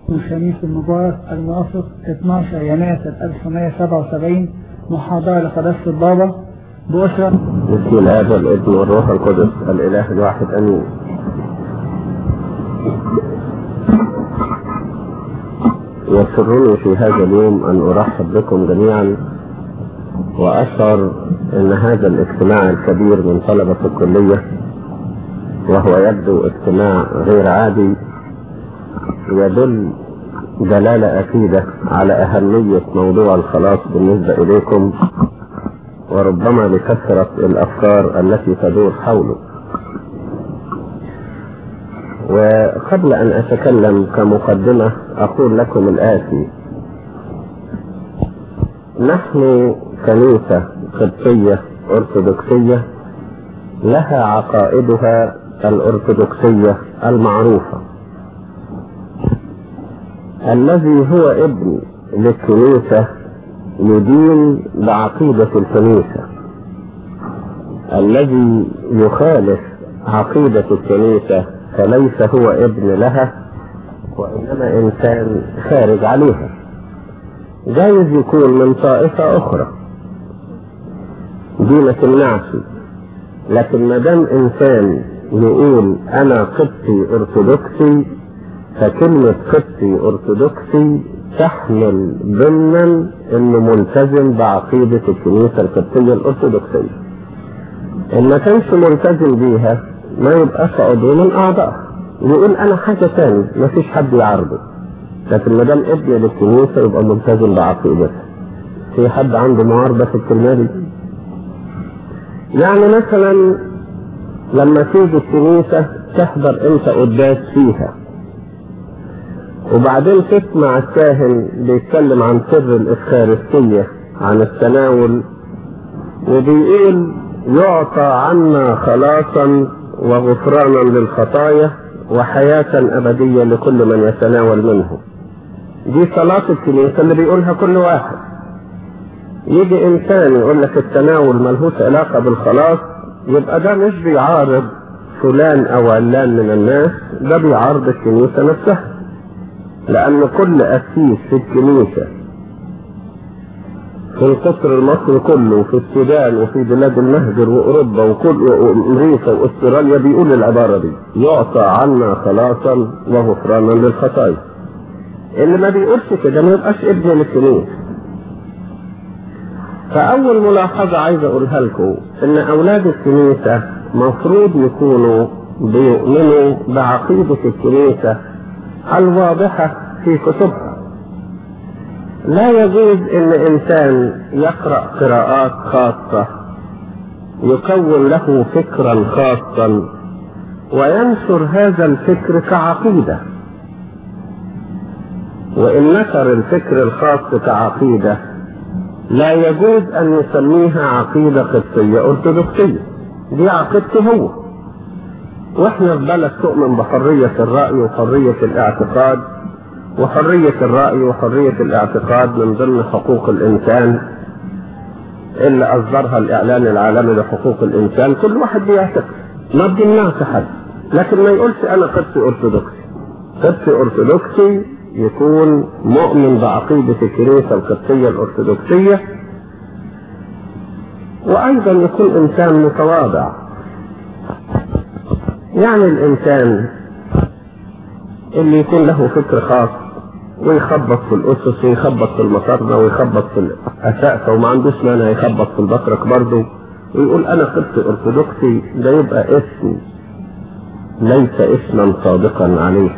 الخميس المبارك الموافق 12 يناير 1977 محاضرة لقداسة البابا بأسرة. بسم الله والابن والروح القدس الإله الواحد أمين. يسرني في هذا اليوم أن أرحب بكم جميعا، وأشعر أن هذا الاجتماع الكبير من طلبة الكلية، وهو يبدو اجتماع غير عادي، يدل دلالة أكيدة على أهمية موضوع الخلاص بالنسبة إليكم، وربما لكثرة الأفكار التي تدور حوله. وقبل أن أتكلم كمقدمة أقول لكم الآتي: نحن كنيسة قبطية أرثوذكسية لها عقائدها الأرثوذكسية المعروفة. الذي هو ابن للكنيسة يدين بعقيدة الكنيسة، الذي يخالف عقيدة الكنيسة فليس هو ابن لها، وإنما إنسان خارج عليها. جايز يكون من طائفة أخرى، دي ما تمنعش، لكن ما دام إنسان يقول أنا قبطي أرثوذكسي، فكلمة قبطي أرثوذكسي تحمل ضمنا إنه ملتزم بعقيدة الكنيسة القبطية الأرثوذكسية. إن ما كانش ملتزم بيها ما يبقاش عضو من أعضائها، يقول أنا حاجة تاني ما فيش حد يعرضه، لكن ما دام ابن للكنيسة يبقى ملتزم بعقيدتها. في حد عنده معارضة في الكلمة دي؟ يعني مثلا لما تيجي الكنيسة تحضر انت قداس فيها، وبعدين تسمع الكاهن بيتكلم عن سر الإفخارستية، عن التناول، وبيقول يعطى عنا خلاصا وغفرانا للخطايا وحياة أبدية لكل من يتناول منه. دي صلاة الكنيسة اللي بيقولها كل واحد. يجي إنسان يقول لك التناول ملهوش علاقة بالخلاص، يبقى ده مش بيعارض فلان أو علان من الناس، ده بيعارض الكنيسة نفسها، لأن كل أسيس في الكنيسة في القطر المصري كله، وفي السودان، وفي بلاد المهجر وأوروبا وأمريكا وأستراليا بيقول العبارة دي: يعطى عنا خلاصا وغفرانا للخطايا. اللي ما بيقولش كده ما يبقاش ابن للكنيسة. فأول ملاحظة عايز أقولها لكم إن أولاد الكنيسة مفروض يكونوا بيؤمنوا بعقيدة الكنيسة الواضحة في كتبها. لا يجوز إن إنسان يقرأ قراءات خاصة يكون له فكرا خاصا وينشر هذا الفكر كعقيدة، وإن نشر الفكر الخاص كعقيدة لا يجوز أن يسميها عقيدة قبطية أرثوذكسية. دي عقيدته هو، وإحنا في بلد تؤمن بحرية الرأي وحرية الاعتقاد، وحرية الرأي وحرية الاعتقاد من ضمن حقوق الإنسان اللي أصدرها الإعلان العالمي لحقوق الإنسان. كل واحد بيعتقد، ما بيمنعش حد، لكن ما يقولش أنا قبطي أرثوذكسي. قبطي أرثوذكسي يكون مؤمن بعقيدة الكنيسة القبطية الأرثوذكسية، وأيضا يكون إنسان متواضع. يعني الإنسان اللي يكون له فكر خاص ويخبط في الأسس ويخبط في المصارنة ويخبط في الأساسة وما عندوش مانع يخبط في البطرك برضه ويقول أنا قبطي أرثوذكسي، ده يبقى اسم ليس اسما صادقا عليه،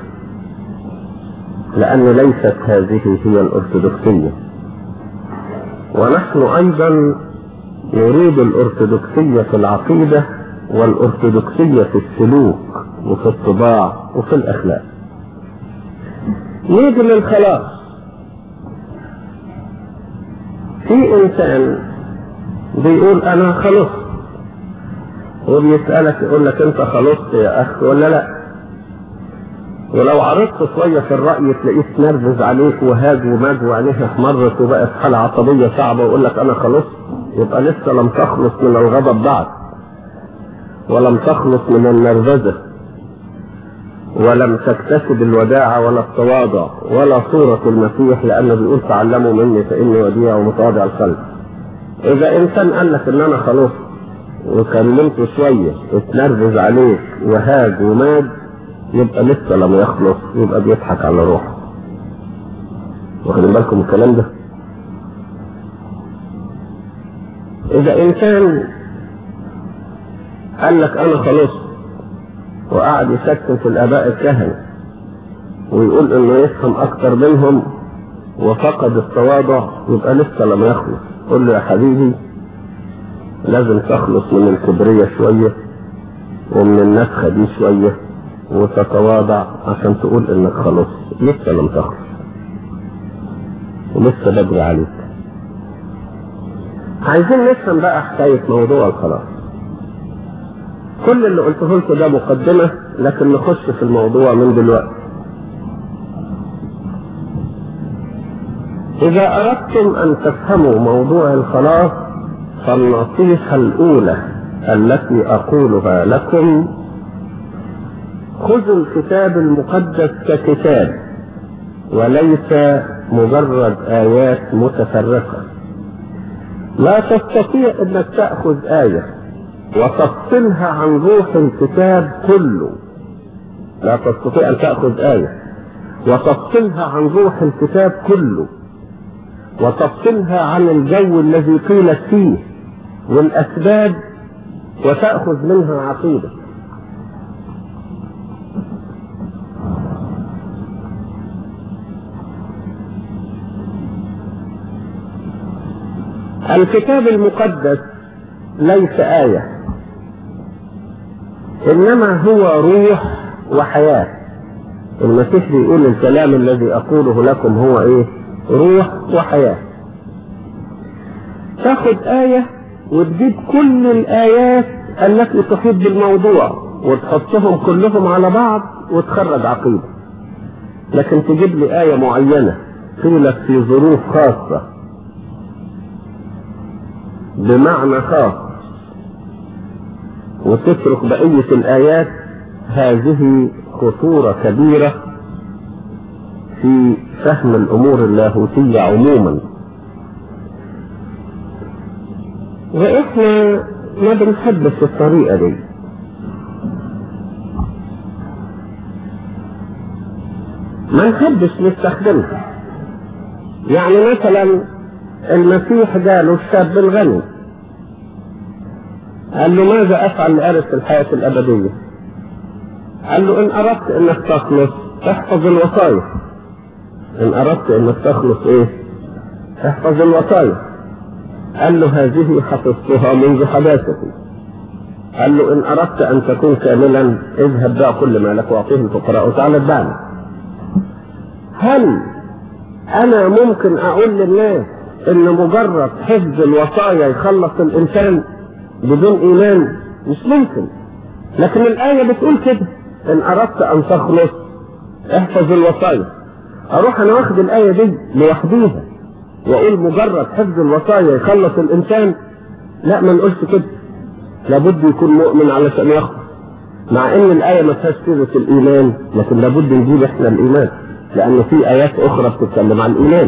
لأن ليست هذه هي الأرثوذكسية. ونحن أيضا نريد الأرثوذكسية في العقيدة والأرثوذكسية في السلوك وفي الطباع وفي الأخلاق. نيجي للخلاص. في إنسان بيقول أنا خلصت، وبيسألك يقول لك أنت خلصت يا أخي ولا لا؟ ولو عرضت شوية في الرأي تلاقيه تنرفز عليك وهاج وماج وعينيه احمرت وبقت حالة عصبية صعبة ويقول لك أنا خلصت، يبقى لسه لم تخلص من الغضب بعد، ولم تخلص من النرفزة، ولم تكتسب الوداعة ولا التواضع ولا صورة المسيح، لأنه بيقول تعلموا مني فإني وديع ومتواضع القلب. إذا إنسان قال لك إن أنا خلاص وكلمته شوية اتنرفز عليك وهاج وماد، يبقى لسه لم يخلص، يبقى بيضحك على روحه. واخدين بالكم الكلام ده؟ إذا إنسان قال لك أنا خلاص وقعد يسكن في الآباء الكهنة ويقول إنه يفهم أكتر منهم وفقد التواضع، يبقى لسه لم يخلص. قل له يا حبيبي لازم تخلص من الكبرية شوية ومن النفخة دي شوية وتتواضع عشان تقول إنك خلاص. لسه لم تخلص ولسه بدري عليك. عايزين نفهم بقى حكاية موضوع الخلاص. كل اللي قلته لكم ده مقدمة، لكن نخش في الموضوع من دلوقتي. إذا أردتم أن تفهموا موضوع الخلاص فالنصيحة الأولى التي أقولها لكم: خذوا الكتاب المقدس ككتاب وليس مجرد آيات متفرقة. لا تستطيع أنك تأخذ آية وتفصلها عن روح الكتاب كله. لا تستطيع أن تأخذ آية وتفصلها عن روح الكتاب كله وتفصلها عن الجو الذي قيلت فيه والأسباب وتأخذ منها عقيدة. الكتاب المقدس ليس آية، إنما هو روح وحياة. المسيح بيقول الكلام الذي أقوله لكم هو إيه؟ روح وحياة. تاخد آية وتجيب كل الآيات التي تحيط بالموضوع وتحطهم كلهم على بعض وتخرج عقيدة. لكن تجيب لي آية معينة قيلت في ظروف خاصة بمعنى خاص وتترك بقية الآيات، هذه خطورة كبيرة في فهم الأمور اللاهوتية عموما. وإحنا ما بنحبش الطريقة دي. ما نحبش نستخدمها. يعني مثلا المسيح قاله الشاب الغني، قال له ماذا أفعل لأرث الحياة الأبدية؟ قال له إن أردت أنك تخلص احفظ الوصايا. إن أردت أنك تخلص إيه؟ احفظ الوصايا. قال له هذه حفظتها منذ حداثتي. قال له إن أردت أن تكون كاملا اذهب بقى كل ما لك وأعطيه الفقراء وتعالى اتبعني. هل أنا ممكن أقول للناس إن مجرد حفظ الوصايا يخلص الإنسان بدون إيمان؟ مش ممكن. لكن الآية بتقول كده: إن أردت أن تخلص احفظ الوصايا. أروح أنا واخد الآية دي لوحديها وأقول مجرد حفظ الوصايا يخلص الإنسان؟ لا، ما نقولش كده. لابد يكون مؤمن علشان يخلص، مع إن الآية ما فيهاش سيرة الإيمان، لكن لابد نجيب إحنا الإيمان، لأن في آيات أخرى بتتكلم عن الإيمان.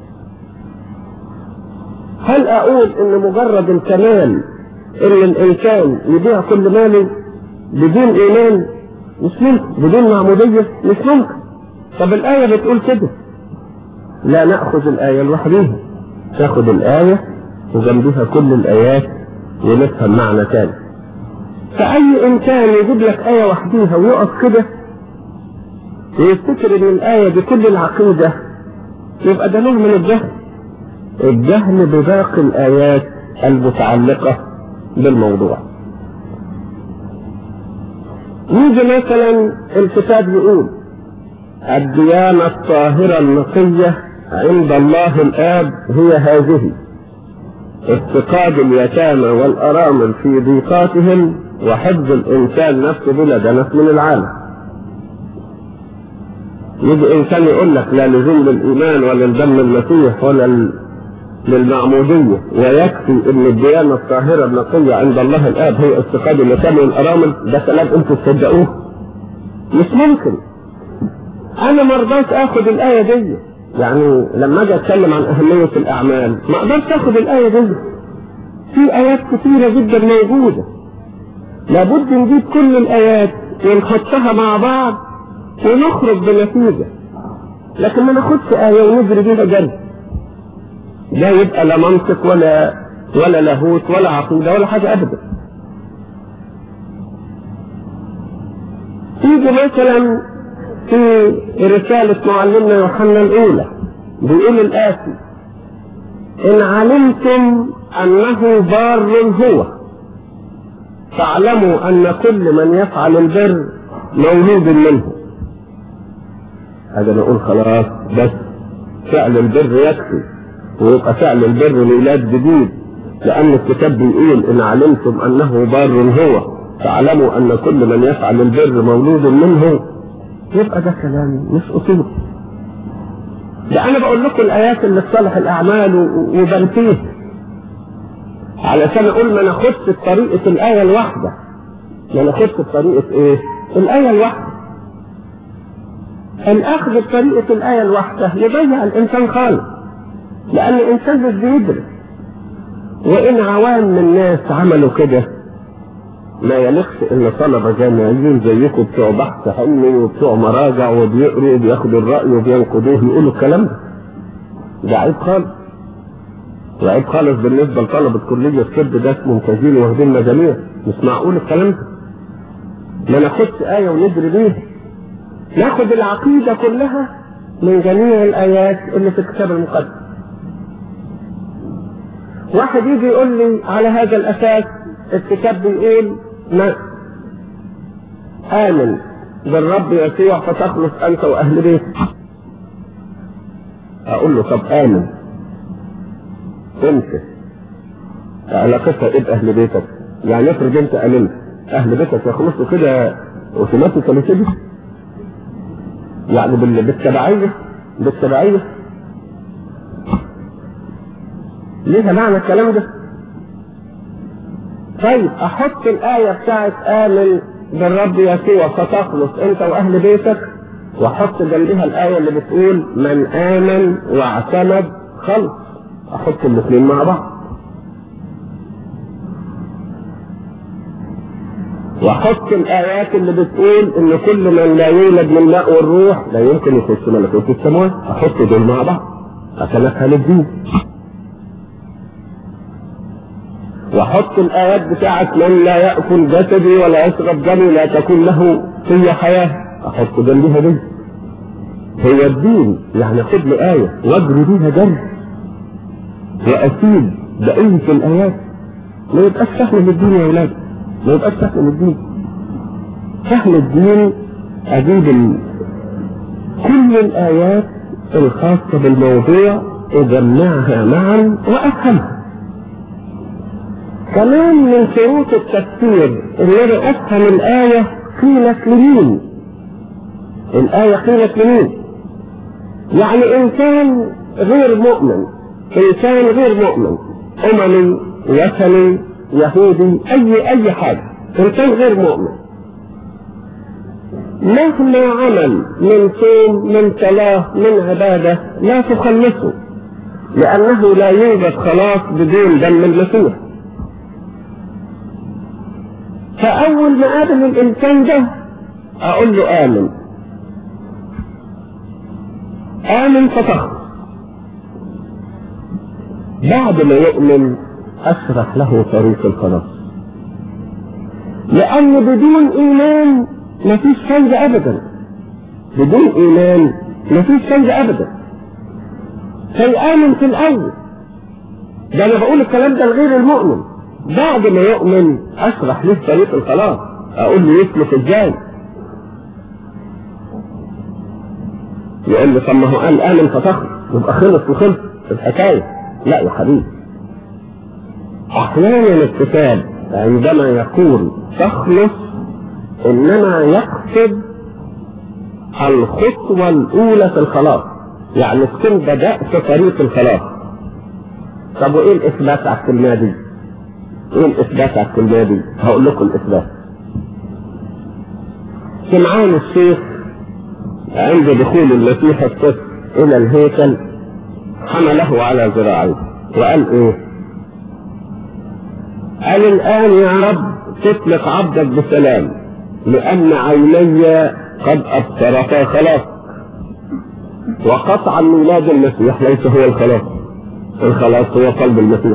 هل أقول إن مجرد الكمال إن الإنسان يبيع كل ماله بدون إيمان؟ مش ممكن. بدون معمودية؟ مش ممكن. طب الآية بتقول كده. لا نأخذ الآية لوحديها، تاخد الآية وجنبها كل الآيات ونفهم معنى تاني. فأي إنسان يجيب لك آية وحديها ويقف كده ويفتكر إن الآية دي كل العقيدة، يبقى ده نوع من الجهل. الجهل بباقي الآيات المتعلقة بالموضوع. يجي مثلا الكتاب يقول الديانة الطاهرة النقية عند الله الآب هي هذه: افتقاد اليتامى والأرامل في ضيقاتهم وحفظ الإنسان نفسه بلا دنس من العالم. يجي إنسان يقول لك لا لزوم للإيمان ولا لدم المسيح ولا للمعمودية، ويكفي ان الديانة الطاهرة النقية عند الله الآب هي افتقاد اليتامى والأرامل. ده كلام انتوا تصدقوه؟ مش ممكن. انا ما رضيت اخد الايه دي، يعني لما اجي اتكلم عن اهميه الاعمال ما اقدرش اخد الايه دي. في ايات كثيره جدا موجوده، لابد نجيب كل الايات ونحطها مع بعض ونخرج بنتيجه، لكن ما ناخدش ايه ونجري بيها جري. ده يبقى لا منطق ولا لاهوت ولا عقيده ولا حاجه ابدا. تيجي مثلا في رسالة معلمنا يوحنا الأولى بيقول الآتي: إن علمتم أنه بار هو فاعلموا أن كل من يفعل البر مولود منه. هذا نقول خلاص بس فعل البر يكفي، ويبقى فعل البر ميلاد جديد، لأن الكتاب بيقول إن علمتم أنه بار هو فاعلموا أن كل من يفعل البر مولود منه. يبقى ده كلام مش أصول. ده أنا بقول لكم الآيات اللي تصلح الأعمال وبنفيه علشان أقول ما ناخدش بطريقة الآية الواحدة، ما ناخدش بطريقة إيه؟ الآية الواحدة. الأخذ بطريقة الآية الواحدة يضيع الإنسان خالص، لأن الإنسان مش بيدرس. وإن عوام من الناس عملوا كده ما يليقش ان طلبة جامعيين زيكم بتوع بحث علمي وبتوع مراجع وبيقروا وبياخدوا الرأي وبينقدوه يقولوا الكلام ده. ده عيب خالص، وعيب خالص بالنسبة لطلبة كلية الطب، ده ممتازين واخدين مجاميع. مش معقول الكلام ده. ما ناخدش آية ونجري بيها، ناخد العقيدة كلها من جميع الآيات اللي في الكتاب المقدس. واحد يجي يقول لي على هذا الأساس الكتاب بيقول ما آمن بالرب يسوع فتخلص أنت وأهل بيتك. أقول له طب آمن أنت علاقتها إيه بأهل بيتك؟ يعني افرض أنت آمنت أهل بيتك يخلصوا كده أوتوماتيكالي كده؟ يعني بالتبعية ليها معنى الكلام ده؟ طيب احط الآية بتاعت آمن بالرب يسوع فتخلص انت واهل بيتك، واحط جنبها الآية اللي بتقول من آمن واعتمد خلص. احط الاثنين مع بعض، واحط الآيات اللي بتقول ان كل من لا يولد من ماء والروح لا يمكن يخش ملكوت السماوات. احط دول مع بعض عشان افهم الدين. وحط الآيات بتاعت من لا يأكل جسدي ولا يشرب دمي لا تكون له في حياة. أحط جنبها دي. هي الدين يعني خد لي آية واجري بيها جري وأسيب بقية الآيات. ما يبقاش سهل الدين يا ولاد، ما يبقاش سهل الدين. سهل الدين أجيب كل الآيات الخاصة بالموضوع أجمعها معا وأفهمها. كمان من شروط التفسير ان انا افهم الآية قيلت لمين. الآية قيلت لمين؟ يعني انسان غير مؤمن، اممي وثني يهودي اي حاجة، انسان غير مؤمن مهما عمل من صوم من صلاة من عبادة لا تخلصه، لانه لا يوجد خلاص بدون دم المسيح. فأول ما قابل الإنسان ده أقول له آمن فتخلص. بعد ما يؤمن أشرح له طريق الخلاص، لأن بدون إيمان مفيش فايدة أبدا. بدون إيمان مفيش فايدة أبدا. فيآمن في الأول. ده أنا بقول الكلام ده لغير المؤمن. بعد ما يؤمن اشرح له طريق الخلاص، اقول له يسلك ازاي. يقول لي طب ما هو قال آمن فتخلص يبقى خلص الحكاية. لا يا حبيبي، احيانا الكتاب عندما يقول تخلص انما يقصد الخطوة الاولى في الخلاص، يعني تكون بدأت طريق الخلاص. طب وايه الاثبات على الكلمة دي؟ ايه الاثبات على الكلمة دي؟ هقول لكم الاثبات. سمعان الشيخ عند دخول المسيح الطفل الى الهيكل حمله على ذراعيه وقال ايه؟ قال الان يا رب تطلق عبدك بسلام لان عيني قد ابصرتا خلاص. وقطعا ميلاد المسيح ليس هو الخلاص، الخلاص هو قلب المسيح.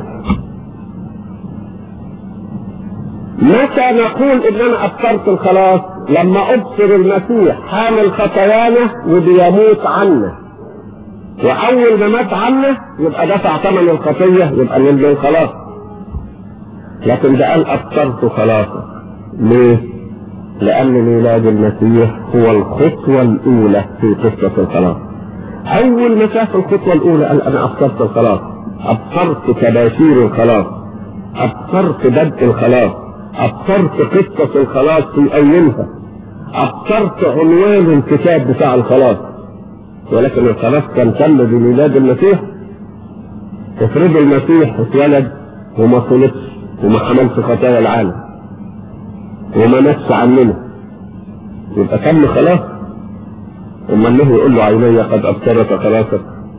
متى نقول ان انا ابصرت الخلاص؟ لما ابصر المسيح حامل خطايانا وبيموت عنا، واول ما مات عنا يبقى دفع ثمن الخطيه، يبقى نلقى الخلاص. لكن ده قال ابصرت خلاصه. ليه؟ لان ميلاد المسيح هو الخطوه الاولى في قصه الخلاص. اول ما شاف الخطوه الاولى قال انا ابصرت الخلاص، ابصرت تباشير الخلاص، ابصرت بدء الخلاص، ابصرت قصة الخلاص في اولها، ابصرت عنوان الكتاب بتاع الخلاص. ولكن الخلاص كان تم بميلاد المسيح. افرض المسيح اتولد وما صلبش وما حملش خطايا العالم وما ماتش عننا، يبقى تم خلاص. اما انه يقول له عيني قد ابصرت خلاصك،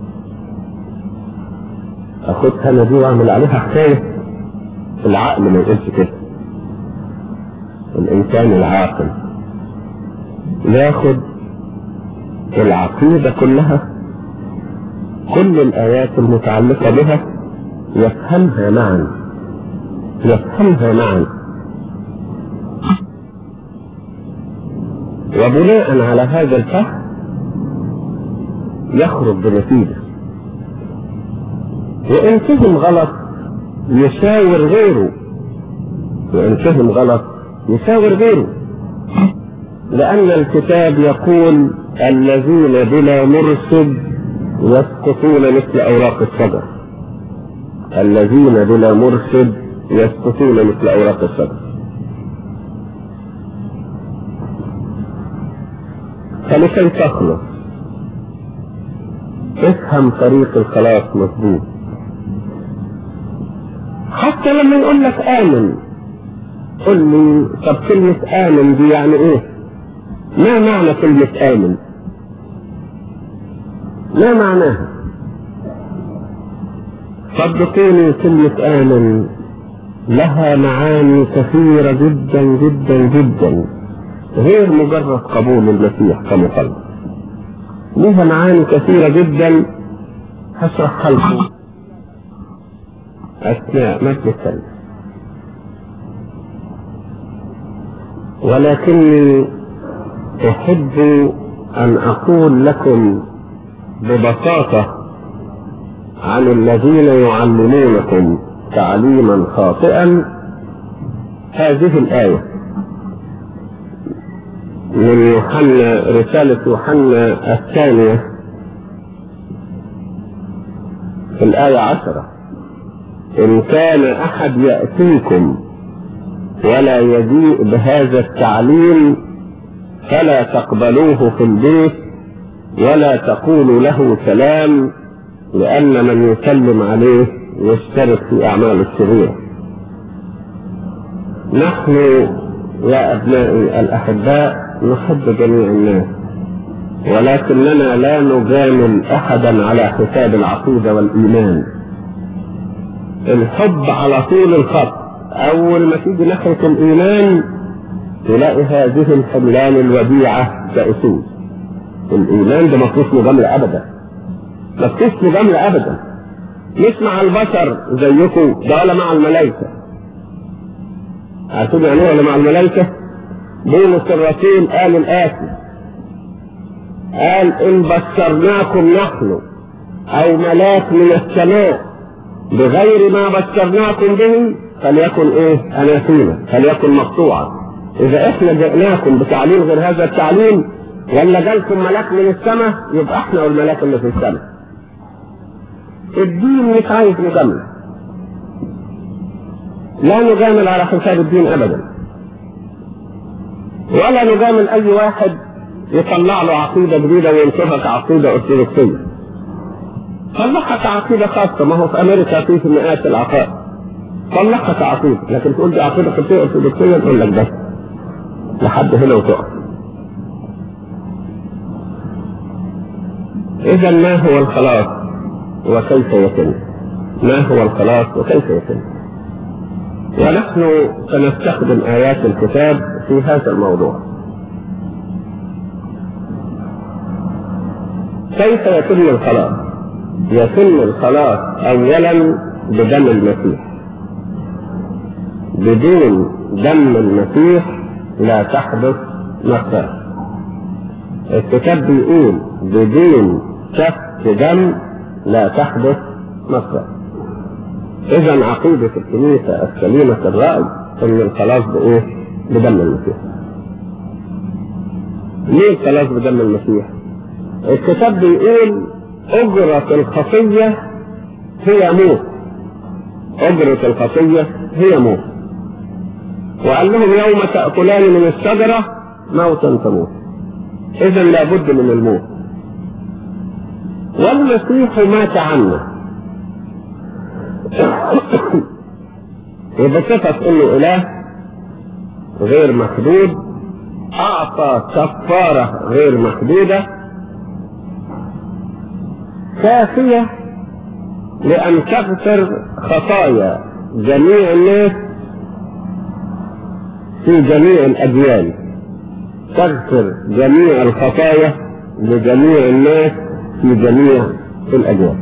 اخدها انا دي واعمل عليها حكايه. العقل ما يقولش كده. الانسان العاقل ياخد العقيدة كلها، كل الايات المتعلقة بها يفهمها معا، يفهمها معا، وبناء على هذا الفهم يخرج بنتيجة. وان فهم غلط يشاور غيره، وان فهم غلط يشاور غيره، لأن الكتاب يقول الذين بلا مرشد يسقطون مثل أوراق الشجر. الذين بلا مرشد يسقطون مثل أوراق الشجر. فلكي تخلص افهم طريق الخلاص مظبوط. حتى لما يقول لك آمن، قل لي طب كلمة آمن دي يعني ايه؟ ما معنى كلمة آمن؟ ما معناها؟ صدقوني كلمة آمن لها معاني كثيرة جدا جدا جدا، غير مجرد قبول المسيح كمخلص. لها معاني كثيرة جدا هشرحها لكم أثناء مجلس الثالث، ولكني أحب أن أقول لكم ببساطة عن الذين يعلمونكم تعليما خاطئا هذه الآية من يوحنا، رسالة يوحنا الثانية في الآية 10: إن كان أحد يأتيكم ولا يجيء بهذا التعليم فلا تقبلوه في البيت ولا تقولوا له سلام، لأن من يسلم عليه يشترك في أعمال الشرير. نحن يا أبنائي الأحباء نحب جميع الناس، ولكننا لا نجامل أحدا على حساب العقيدة والإيمان. الحب على طول الخط، أول ما تيجي ناحية الإيمان تلاقي هذه الحملان الوديعة كأسود. الإيمان ده مفروض مجاملة أبدا، مفروض مجاملة أبدا، مش مع البشر زيكم ده ولا مع الملائكة. عارفين يعني ايه ولا مع الملائكة؟ بولس الرسول قال الآتي، قال إن بشرناكم نحن أو ملاك من السماء بغير ما بشرناكم به فليكن ايه؟ أناثيما، فليكن مقطوعا. إذا إحنا جئناكم بتعليم غير هذا التعليم ولا جالكم ملاك من السماء يبقى إحنا والملاك اللي في السماء. الدين مش عايز مجاملة، لا نجامل على حساب الدين أبدا، ولا نجامل أي واحد يطلع له عقيدة جديدة وينشرها كعقيدة أرثوذكسية. طلعها كعقيدة خاصة، ما هو في أمريكا فيه مئات العقائد، طلعها كعقيدة، لكن تقول دي عقيدة أرثوذكسية نقول لك ده لحد هنا وتقف. إذا ما هو الخلاص وكيف يتم؟ ما هو الخلاص وكيف يتم؟ ونحن سنستخدم آيات الكتاب في هذا الموضوع. كيف يتم الخلاص؟ يتم الخلاص أولا بدم المسيح. بدون دم المسيح لا تحدث مغفرة. الكتاب بيقول بدون سفك دم لا تحدث مغفرة. إذا عقيدة الكنيسة السليمة الرأي أن الخلاص بإيه؟ بدم المسيح. ليه الخلاص بدم المسيح؟ الكتاب بيقول أجرة الخطية هي موت. أجرة الخطية هي موت. وقال لهم يوم تأكلان من الشجرة موتا تموت. إذا لابد من الموت. والمسيح مات عنا. وبصفة انه اله غير محدود اعطى كفارة غير محدودة كافية لان تغفر خطايا جميع الناس في جميع الاجيال. تغفر جميع الخطايا لجميع الناس في جميع الاجيال.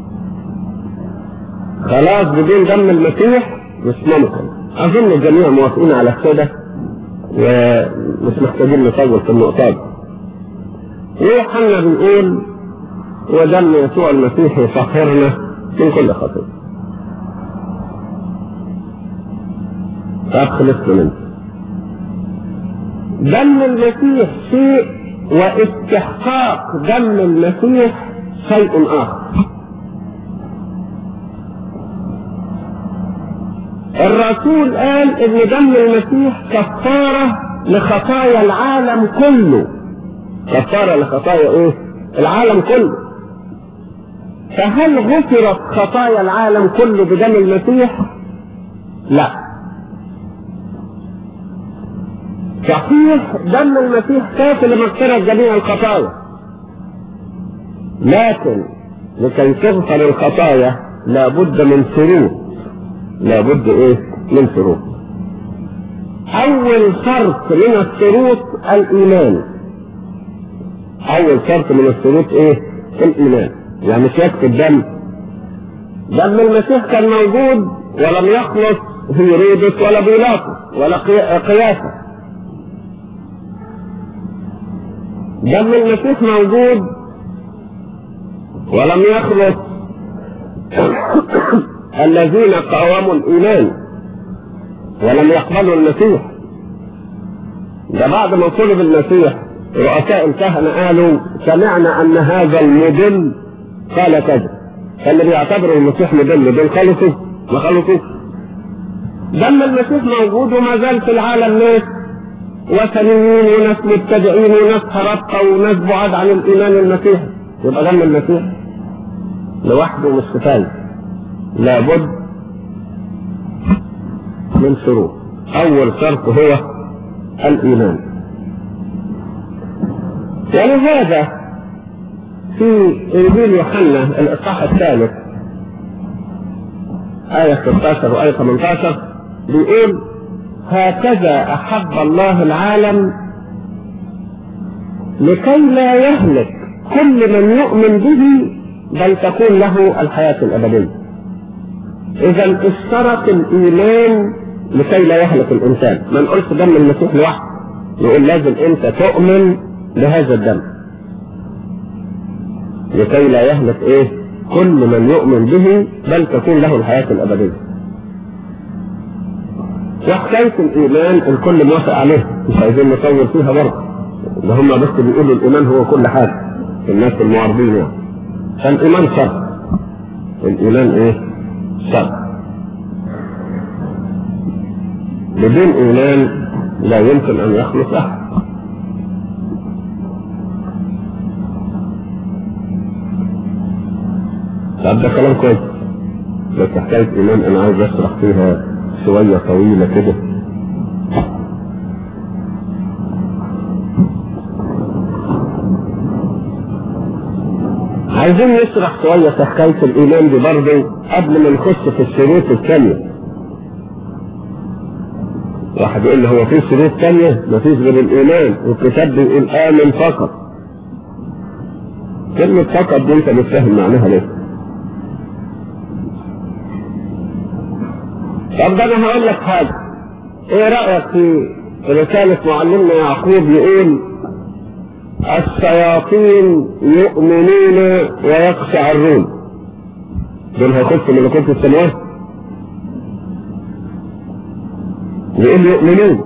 خلاص بدون دم المسيح مش ممكن. اظن الجميع موافقين على كده ومش محتاجين نطول في النقطة دي. ويوحنا بيقول ودم يسوع المسيح يطهرنا من كل خطيئة. فخلصنا منه. دم المسيح شيء واستحقاق دم المسيح شيء آخر. الرسول قال ان دم المسيح كفارة لخطايا العالم كله. كفارة لخطايا ايه؟ العالم كله. فهل غفرت خطايا العالم كله بدم المسيح؟ لا. صحيح دم المسيح كافي لمغفرة جميع الخطايا، لكن لكي تغفر الخطايا لابد من شروط. لابد ايه؟ من شروط. اول شرط من الشروط الايمان. اول شرط من الشروط ايه؟ الايمان. يعني مش يكفي الدم. دم المسيح كان موجود ولم يخلص هيرودس ولا بيلاطس ولا قياسة. دم المسيح موجود ولم يخلص الذين قاوموا الإيمان ولم يقبلوا المسيح. ده بعد ما طلب المسيح رؤساء الكهنة قالوا سمعنا أن هذا المضل قال كذا. فاللي بيعتبروا المسيح مضل دول خلصوا؟ ما خلصوا. دم المسيح موجود وما زال في العالم ناس وثنيين وناس مبتدعين وناس هرطة وناس بعاد عن الإيمان المسيحي. يبقى دم المسيح لوحده مش كفاية. لابد من شروط. اول شرط هو الايمان. ولهذا في انجيل يوحنا الاصحاح الثالث آية 16 وآية 18 بيقول هكذا احب الله العالم لكي لا يهلك كل من يؤمن به بل تكون له الحياة الابدية. إذا اشترط الإيمان لكي لا يهلك الإنسان. ما نقولش دم المسيح لوحده، نقول لازم أنت تؤمن بهذا الدم لكي لا يهلك إيه؟ كل من يؤمن به بل تكون له الحياة الأبدية. وحكاية الإيمان الكل موافق عليه، مش عايزين نطول فيها برضه. ده هم بس بيقولوا الإيمان هو كل حاجة، الناس المعارضين يعني. فالإيمان شرط. الإيمان إيه؟ شرط. بدون إيمان لا يمكن أن يخلص أحد. طب ده كلام كويس، بس حكاية إيمان أنا عايز أشرح فيها شوية طويلة كده. عايزين نشرح شوية في حكاية الإيمان دي برضه قبل ما نخش في الشروط الثانية. واحد يقول لي هو في شروط ثانية؟ مفيش غير الإيمان، والكتاب بيقول آمن فقط. كلمة فقط دي أنت مش فاهم معناها ليه؟ طب ده أنا هقول لك حاجة. إيه رأيك في رسالة معلمنا يعقوب يقول الشياطين يؤمنون ويقشعرون؟ دول هيخشوا ملكوت السماوات. يقول يؤمنون.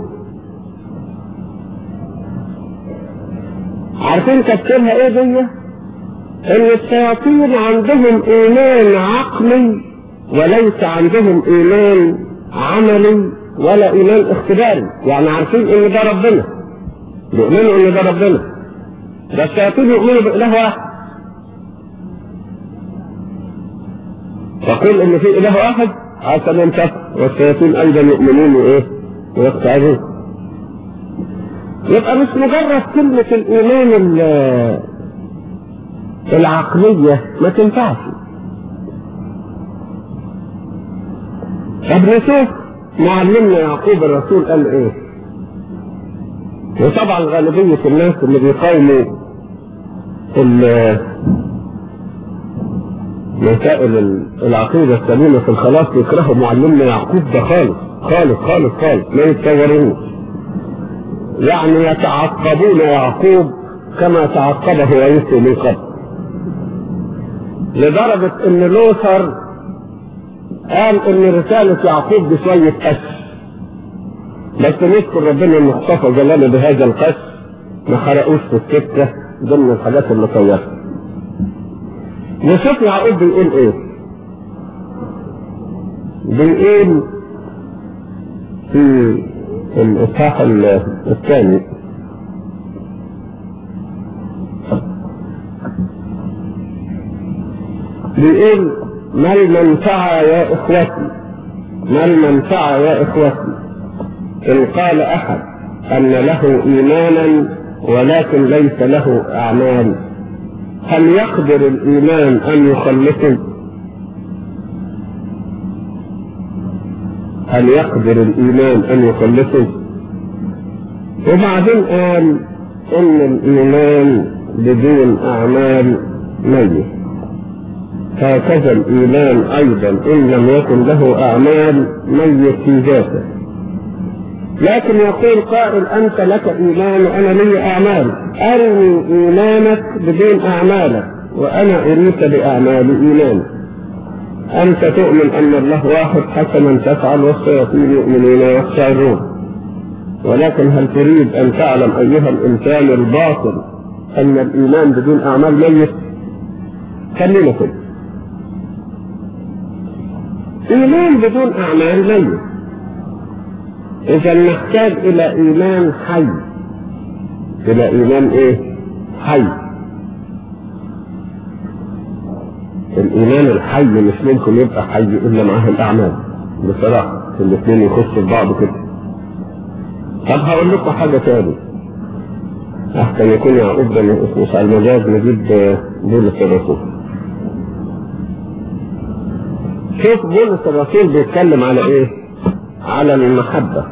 عارفين تفسيرها ايه دي؟ ان الشياطين عندهم ايمان عقلي وليس عندهم ايمان عملي ولا ايمان اختباري. يعني عارفين ان ده ربنا، يؤمنوا ان ده ربنا، ده الشياطين يؤمنوا بإله واحد. تقول ان في اله واحد عشان ينتفع، والشياطين ايضا يؤمنون وايه؟ ويقتعدون. يبقى مش مجرد كلمة الايمان العقلية ما تنفعش. طب نشوف معلمنا يعقوب الرسول قال ايه. وطبعا غالبية الناس اللي بيقاوموا مسائل العقيدة السليمة في الخلاص يكرهوا معلمنا يعقوب ده خالص خالص خالص خالص، ما يتصوروش. يعني يتعقبون يعقوب كما تعقبه ويسوع من قبل، لدرجة ان لوثر قال ان رسالة يعقوب دي شوية قش، بس نشكر ربنا انه احتفظ لنا بهذا القش، ما حرقوش في السكة ضمن الحاجات اللي طيرها. نشوف يعقوب بيقول ايه. بيقول في الاصحاح الثاني بيقول ما المنفعة يا اخوتي، ما المنفعة يا اخوتي ان قال احد ان له ايمانا ولكن ليس له اعمال، هل يقدر الايمان ان يخلصه؟ هل يقدر الايمان ان يخلصه؟ وبعدين قال ان الايمان بدون اعمال ميت، هكذا الايمان ايضا ان لم يكن له اعمال ميت في ذاته. لكن يقول قائل انت لك ايمان وانا لي اعمال، ارني ايمانك بدون اعمالك وانا اريك باعمال ايمانك. انت تؤمن ان الله واحد حسنا تفعل، والشياطين يؤمنون ويقشعرون. ولكن هل تريد ان تعلم ايها الانسان الباطل ان الايمان بدون اعمال ميت؟ خلينا كده، ايمان بدون اعمال ميت. إذا نحتاج إلى إيمان حي، إلى إيمان إيه؟ حي. الإيمان الحي مش ممكن يبقى حي إلا معاه الأعمال، بصراحة الاثنين يخشوا في بعض كده. طب هقول لكم حاجة تاني أحسن يكون يعقوب ده مش على المجاز، نجيب بولس الرسول. شوف بولس الرسول بيتكلم على إيه؟ على المحبة.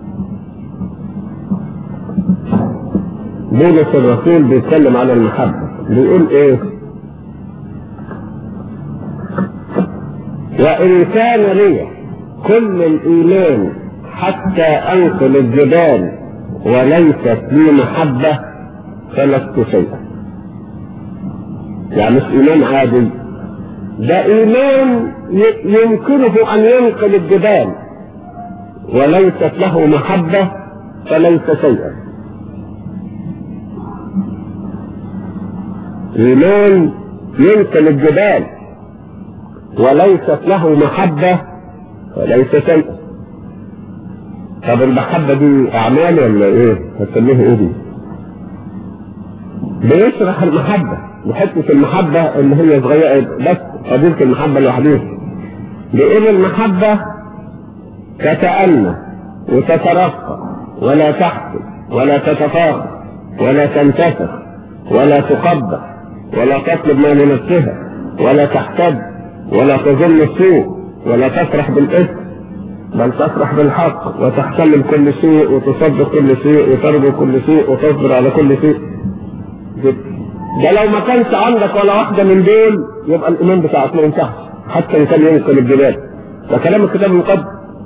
بولس الرسول بيتكلم على المحبة، بيقول ايه؟ وإن كان لي كل الإيمان حتى أنقل الجبال وليست لي محبة فلست شيئا. يعني مش إيمان عادي، ده إيمان يمكنه أن ينقل الجبال وليست له محبة فليس شيئا. إيمان ينقل الجبال وليست له محبة فليس شيئا. طب المحبة دي أعمال ولا إيه؟ هتسميها إيه دي؟ بيشرح المحبة وحتة المحبة اللي هي صغيرة بس، قضية المحبة لوحدها. بيقول المحبة تتأنى وتترقى ولا تحسد ولا تتفاخر ولا تنتفخ ولا تقبح ولا تطلب ما لنفسها، ولا تحتد، ولا تظن السوء، ولا تفرح بالإثم، بل تفرح بالحق، وتحتمل كل شيء، وتصدق كل شيء، وترجو كل شيء، وتصبر على كل شيء. ده لو ما كانش عندك ولا واحدة من دول يبقى الإيمان بتاعك ما ينفعش، حتى إن كان ينقل الجبال. ده كلام الكتاب المقدس.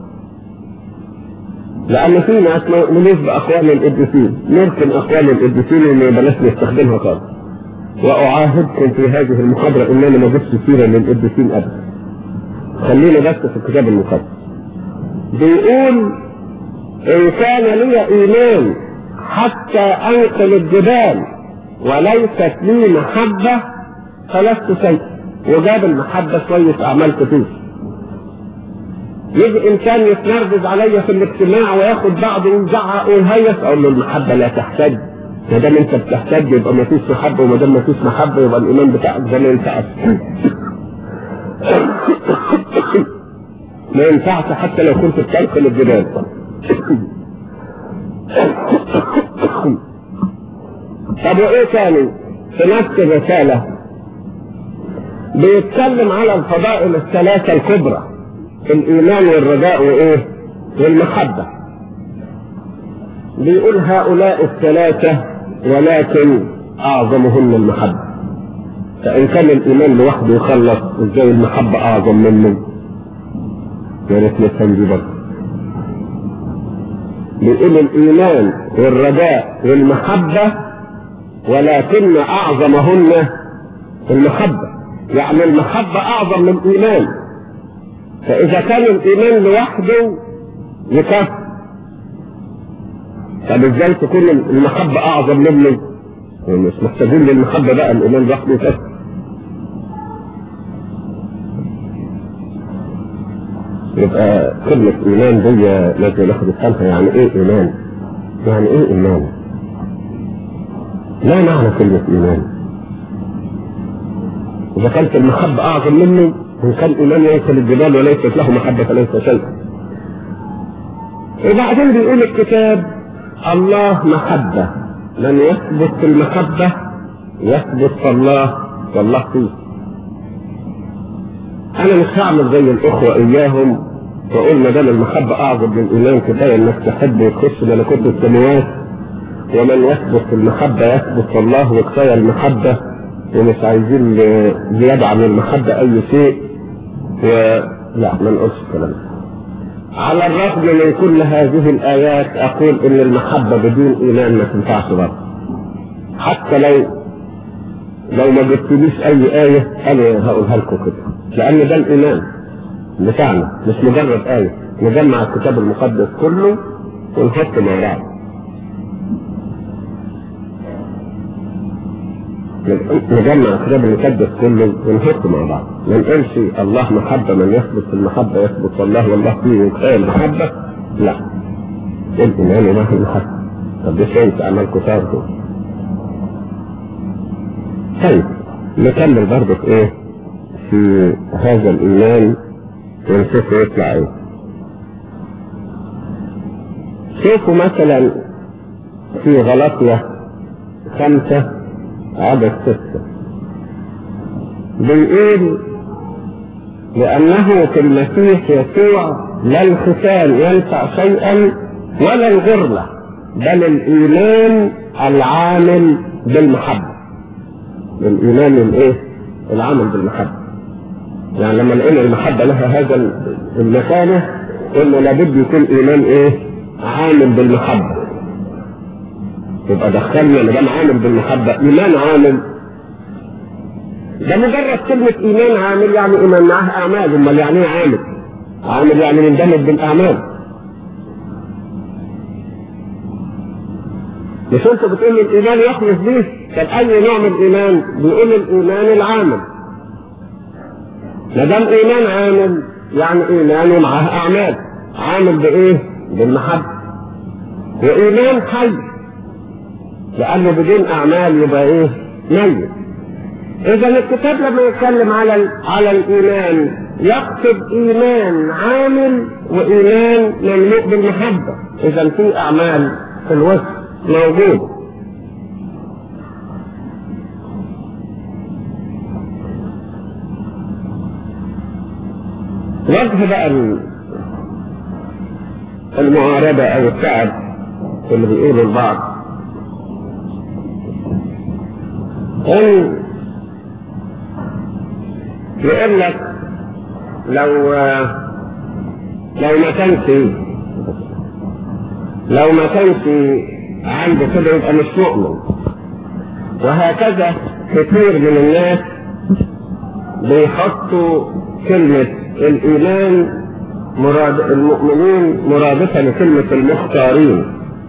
لأن في ناس ما يؤمنوش بأقوال القديسين، نركن أقوال القديسين وما بلاش نستخدمها خالص. وأعاهدكم في هذه المحاضرة إن أنا ما جبتش سيرة للقديسين أبدا. خلينا بس في الكتاب المقدس. بيقول إن كان لي إيمان حتى أنقل الجبال وليست لي محبة فلست شيء. وجاب المحبة شوية أعمال كتير. يجي إنسان يتنرفز عليا في الاجتماع وياخد بعضه ويزعق ويهيص، أقول له المحبة لا تحتاج. ما دام أنت بتحتاج يبقى ما فيش محبة، وما دام ما فيش محبة يبقى الإيمان بتاعك زي ما أنت عايز. ما ينفعش حتى لو كنت بتنقل الجبال. طب وإيه تاني؟ في نفس الرسالة بيتكلم على الفضائل الثلاثة الكبرى، الإيمان والرجاء وإيه؟ والمحبة. بيقول هؤلاء الثلاثة ولكن أعظمهن المحبة. فإن كان الإيمان لوحده يخلص، إزاي المحبة أعظم منه؟ يا ريت نفهم دي برضه. بيقول الإيمان والرجاء والمحبة ولكن أعظمهن المحبة، يعني المحبة أعظم من الإيمان. فإذا كان الإيمان لوحده يكفي، طب إزاي تكون المحبة أعظم منه؟ مش محتاجين للمحبة بقى، الإيمان لوحده يكفي. يبقى كلمة إيمان دي لازم ناخد الثالثة. يعني إيه إيمان؟ يعني إيه إيمان؟ لا معنى كلمة إيمان. إذا كانت المحبة أعظم منه، إن كان إيمان ينقل الجبال وليست له محبة فليس شيء. وبعدين بيقول الكتاب الله محبة، من يثبت في المحبة يثبت في الله والله فيه. أنا مش هعمل زي الأخوة إياهم وأقول ما دام المحبة أعظم من الإيمان كفاية إنك تحب وتخش ملكوت السماوات، ومن يثبت في المحبة يثبت في الله وكفاية المحبة، ومش عايزين زيادة عن المحبة أي شيء. لا، ما نقولش الكلام. على الرغم من كل هذه الآيات أقول إن المحبة بدون إيمان ما تنفعش برضه. حتى لو ما جبتليش أي آية أنا هقولها لكم كده، لأن ده الإيمان بتاعنا، مش مجرد آية. نجمع الكتاب المقدس كله ونحط مع بعض. نجمع الكتاب المقدس كله ونحط مع بعض. ما نقولش الله محبة، من يثبت في المحبة يثبت في الله والله فيه وكفاية المحبة. لا، الإيمان وما المحبة. طب دي شيء تعمل كتابه. طيب نكمل برضه في إيه؟ في هذا الإيمان ونشوف يطلع إيه. شوفوا مثلا في غلاطية 5:6 بيقول لأنه في المسيح يسوع لا الختان ينفع شيئا ولا الغرلة، بل الإيمان العامل بالمحبة. الإيمان الإيه؟ العامل بالمحبة. يعني لما نقول المحبة لها هذا المكانة، قلنا لابد يكون إيمان إيه؟ عامل بالمحبة. يبقى دخلنا مدام عامل بالمحبة إيمان عامل. ده مجرد كلمة إيمان عامل يعني إيمان معاه أعمال. أمال يعني إيه عامل؟ عامل يعني مندمج بالأعمال. مش أنت بتقول الإيمان يخلص به؟ طب أي نوع من الإيمان؟ بيقول الإيمان العامل. مدام إيمان عامل يعني إيمان ومعاه أعمال. عامل بإيه؟ بالمحبة. وإيمان حي، لأنه بدون أعمال يبقى إيه؟ ميت. إذا الكتاب لما يتكلم على الإيمان يقصد إيمان عامل وإيمان مملوء بالمحبة. إذا في أعمال في الوسط موجودة. وجه بقى المعارضة او التعب اللي بيقوله البعض ان يقول لك لو ما كانش عنده كده يبقى مش مؤمن. وهكذا كثير من الناس بيحطوا كلمة الإيمان المؤمنين مرادفة لكلمة المختارين،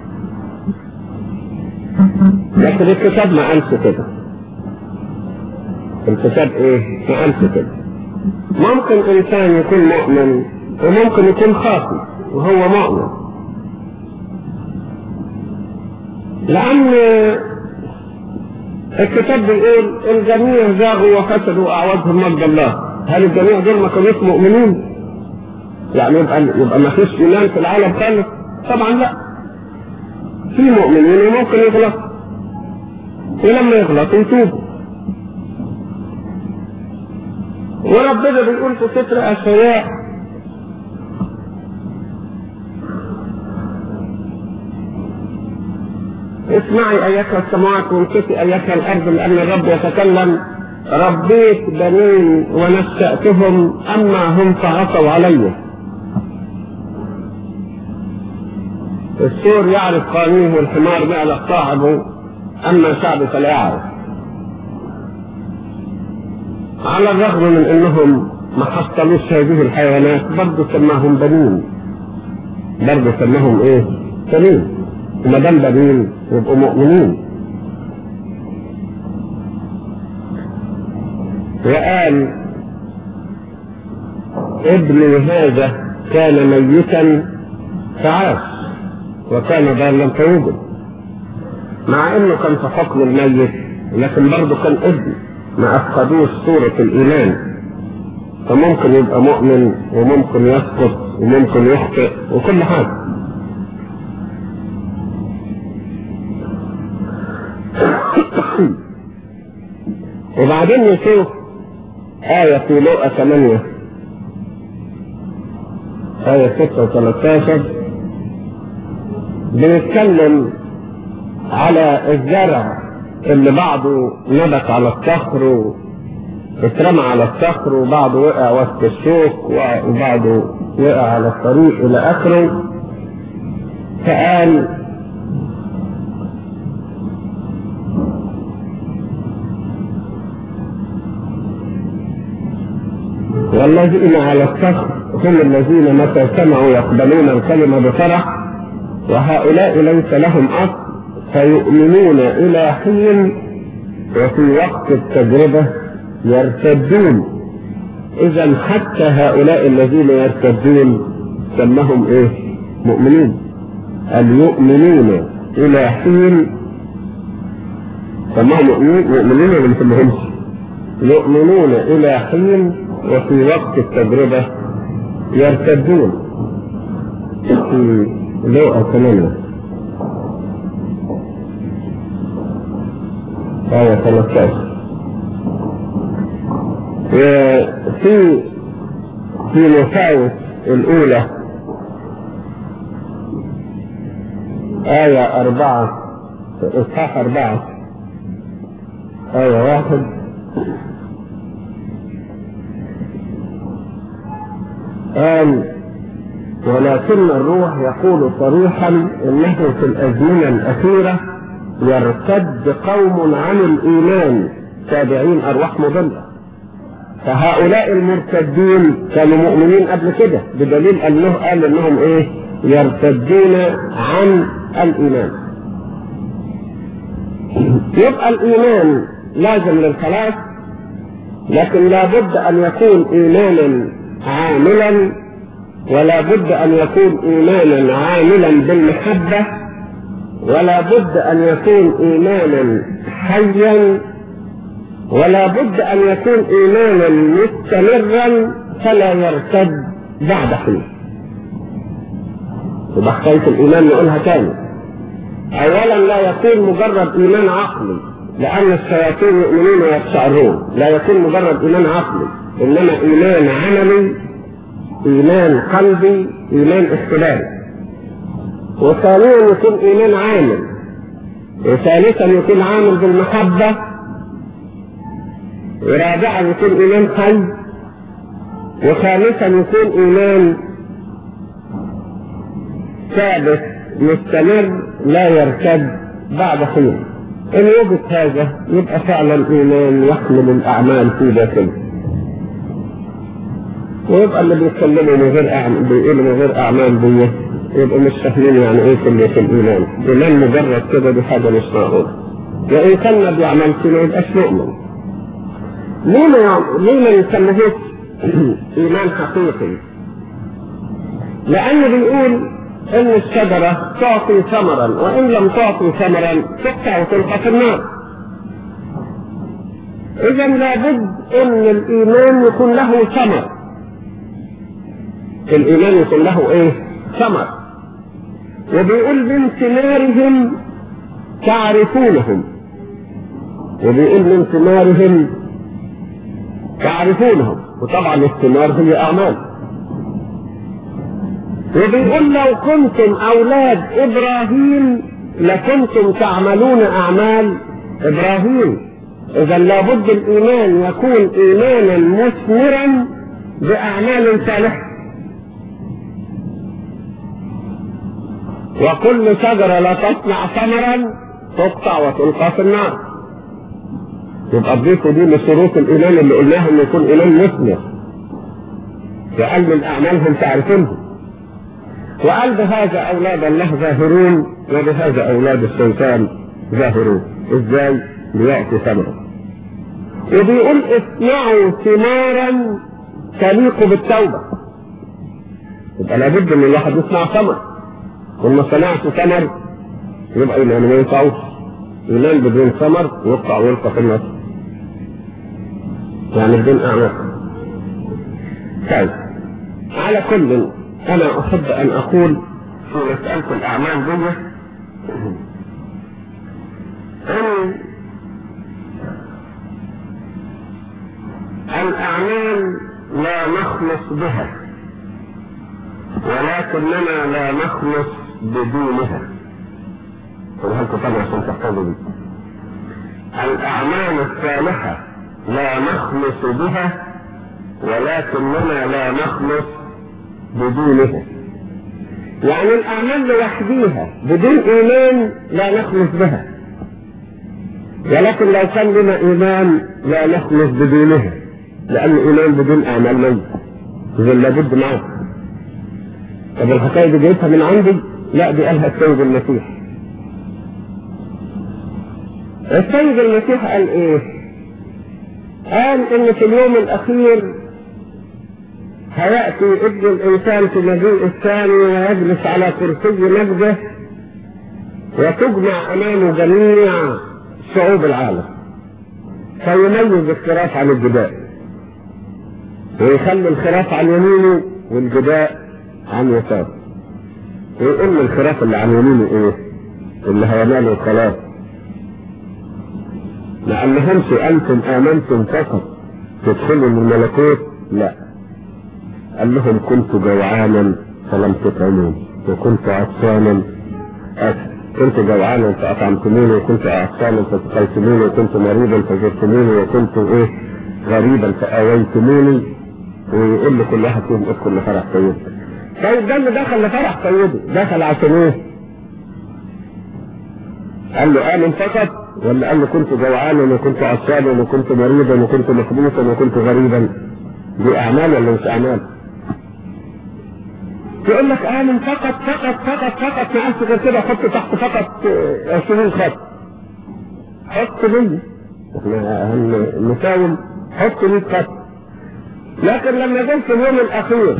لكن الكتاب ما قالش كده. الكتاب ايه؟ ما قالش كده. ممكن انسان يكون مؤمن وممكن يكون خاطئ وهو مؤمن، لأن الكتاب بيقول الجميع زاغوا وفسدوا وأعوذهم مجد الله. هل الجميع دول ما كانوش مؤمنين؟ يعني يبقى ما فيش إيمان في العالم خالص؟ طبعا لا، في مؤمنين وممكن يغلط، ولما يغلطوا يتوبوا. وربنا بيقول في سفر أشعياء اسمعي أيتها السماوات وانصتي أيتها الأرض لأن الرب يتكلم ربيت بنين ونشأتهم أما هم فعصوا علي. السور يعرف قانونه والحمار بيعلق صاحبه أما شعبي فلا يعرف. على الرغم من أنهم ما حصلوش هذه الحيوانات برضه سماهم بنين، برضه سماهم إيه؟ بنين. وما دام بنين يبقوا مؤمنين. وقال ابن هذا كان ميتا فعاش وكان ضالا فوجد. مع انه كان في حكم الميت لكن برضه كان ابن، ما افقدوش صورة الايمان. فممكن يبقى مؤمن وممكن يسقط وممكن يخطئ وكل حاجة. وبعدين نشوف آية في لوقا 8 آية 6 و13 بنتكلم على الزرع اللي بعضه نبت على الصخر اترمى على الصخر، وبعضه وقع وسط الشوك، وبعضه وقع على الطريق إلى آخره. فقال والذين على الصخر هم الذين متى سمعوا يقبلون الكلمة بفرح، وهؤلاء ليس لهم أصل فيؤمنون إلى حين وفي وقت التجربة يرتدون. إذا حتى هؤلاء الذين يرتدون سمهم إيه؟ مؤمنين. اليؤمنون إلى حين سمهم مؤمنين ولا ما سمهمش؟ يؤمنون إلى حين وفي وقت التجربة يرتدون. في لوقا 8 آية 13. في نفاوس الأولى آية 4 إصحاح 4 آية 1 قال ولكن الروح يقول صريحا انه في الازمنه الاخيره يرتد قوم عن الايمان تابعين ارواح مضله. فهؤلاء المرتدين كانوا مؤمنين قبل كده، بدليل انه قال انهم ايه؟ يرتدون عن الايمان. يبقى الايمان لازم للخلاص، لكن لابد ان يكون ايمانا عاملا، ولا بد ان يكون ايمانا عاملا بالمحبة، ولا بد ان يكون ايمانا حيا، ولا بد ان يكون ايمانا مستمرا فلا يرتد بعد حين. يبقى حكاية الايمان نقولها تاني. اولا لا يكون مجرد ايمان عقلي، لان الشياطين يؤمنون ويقشعرون. لا يكون مجرد ايمان عقلي، انما ايمان عملي إيمان قلبي، إيمان اختلالي. وثانيا يكون إيمان عامل. وثالثا يكون عامل بالمحبة. ورابعا يكون إيمان حي. وخامسا يكون إيمان ثابت مستمر لا يرتد بعد حين. إن وجد هذا يبقى فعلا إيمان يحمل الأعمال في داخله. ويبقى اللي بيتكلموا من غير أعمال، بيقولوا من غير أعمال دي، يبقى مش فاهمين يعني إيه كلمة الإيمان. إيمان مجرد كده دي حاجة مش معقولة. وإن كان ما بيعملش ما يبقاش مؤمن. ليه ما يسموهوش إيمان حقيقي؟ لأنه بيقول إن الشجرة تعطي ثمرا، وإن لم تعطي ثمرا تقطع وتلقى في النار. إذا لابد إن الإيمان يكون له ثمر. الإيمان يكون له إيه؟ ثمر. وبيقول من ثمارهم تعرفونهم. وبيقول من ثمارهم تعرفونهم. وطبعا الثمار هي أعمال. وبيقول لو كنتم أولاد إبراهيم لكنتم تعملون أعمال إبراهيم. إذا لابد الإيمان يكون إيمانا مثمرا بأعمال صالحة. وكل شجرة لا تصنع ثمرا تقطع وتلقى في النار. يبقى تضيفوا دي لشروط الإيمان اللي قلناها إنه يكون إيمان مثمر. وقال من أعمالهم تعرفونهم. وقال بهذا أولاد الله ظاهرون وبهذا أولاد الشيطان ظاهرون. إزاي؟ ليأتي ثمرا. وبيقول اصنعوا ثمارا تليق بالتوبة. يبقى لابد ان الواحد يصنع ثمر. وما صنعش ثمر يبقى إيمان ما ينفعوش. إيمان بدون ثمر يقطع ويلقى في النار. يعني بدون أعمال. طيب على كل أنا أحب أن أقول في مسألة الأعمال دي أن الأعمال لا نخلص بها، ولكننا لا نخلص بدونها. وهلكم طبعا عشان تحفظوا دي. الأعمال الصالحة لا نخلص بها، ولكننا لا نخلص بدونها. يعني الأعمال لوحديها بدون إيمان لا نخلص بها، ولكن لو كان لنا إيمان لا نخلص بدونها، لأن إيمان بدون أعمال ميت. إذا لابد معه. طب الحكاية دي جايبها من عندي؟ لا، دي قالها السيد المسيح. السيد المسيح قال إيه؟ قال إن في اليوم الأخير هيأتي ابن الإنسان في مجيء الثاني ويجلس على كرسي مجده، وتجمع أمامه جميع شعوب العالم، فيميز الخراف عن الجداء، ويخلي الخراف عن يمينه والجداء عن يساره، ويقول الخراف اللي عن يمينه ايه؟ اللي هينالوا الخلاص. لأنهمش أنتم آمنتم فقط تدخلوا من الملكوت، لا، قال لهم كنت جوعانا فلم تطعموني، وكنت عطشانا كنت جوعانا فأطعمتموني، وكنت عطشانا فسقيتموني، وكنت مريضا فزرتموني، وكنت ايه غريبا فآويتموني. ويقول له كل واحد فيهم ادخل لفرح سيده. طيب ده اللي دخل لفرح سيده دخل عشان ايه؟ قال له آمن فقط، ولا قال له كنت جوعانا وكنت عطشانا وكنت مريضا وكنت مخبوطا وكنت غريبا؟ دي أعمال ولا مش أعمال؟ يقول لك آمن فقط فقط فقط فقط، ما قالش غير كده. حط تحت فقط 20 خط، حط 100. احنا هنساوم، حط 100 خط. لكن لما جه في اليوم الأخير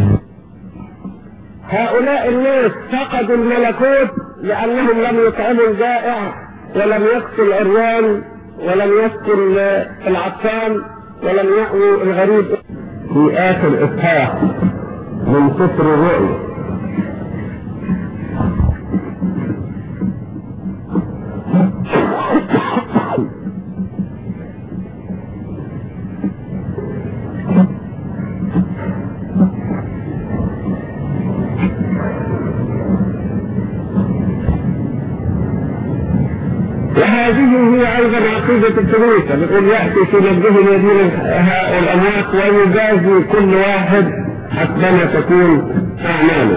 هؤلاء الناس فقدوا الملكوت لأنهم لم يطعموا الجائع، ولم يكسوا العريان، ولم يسكن العطشان، ولم يأووا الغريب. في آخر إصحاح من سفر الرؤيا ايضا عقيدة الكنيسة بتقول يأتي في نبيه الذين الاموات ويجازي كل واحد حسبما تكون اعماله.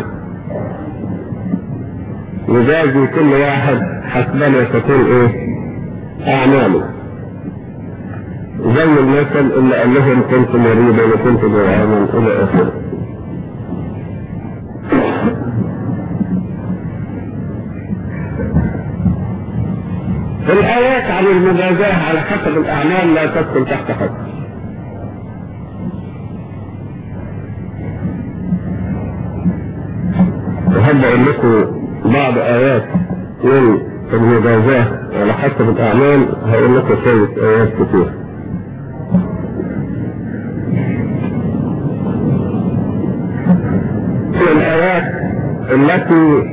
يجازي كل واحد حسبما تكون ايه اعماله، زي المثل اللي قال لهم كنت مريضا وكنت جوعانا الى اخره. الآيات عن المجازاة على حسب الأعمال لا تدخل تحت حد. أحب أقول لكم بعض آيات من المجازاة على حسب الأعمال، هقول لكم شوية آيات كتير. الآيات التي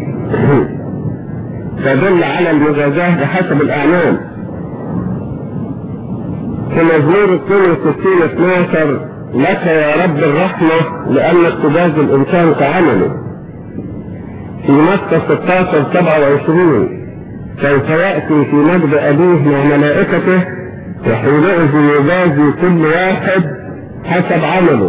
تدل على المجازاة بحسب الأعمال في مزمور 62:12 لك يا رب الرحمة لأنك تجازي الإنسان كعمله. في متى 16:27 سوف يأتي في مجد أبيه مع ملائكته وحينئذ يجازي كل واحد حسب عمله.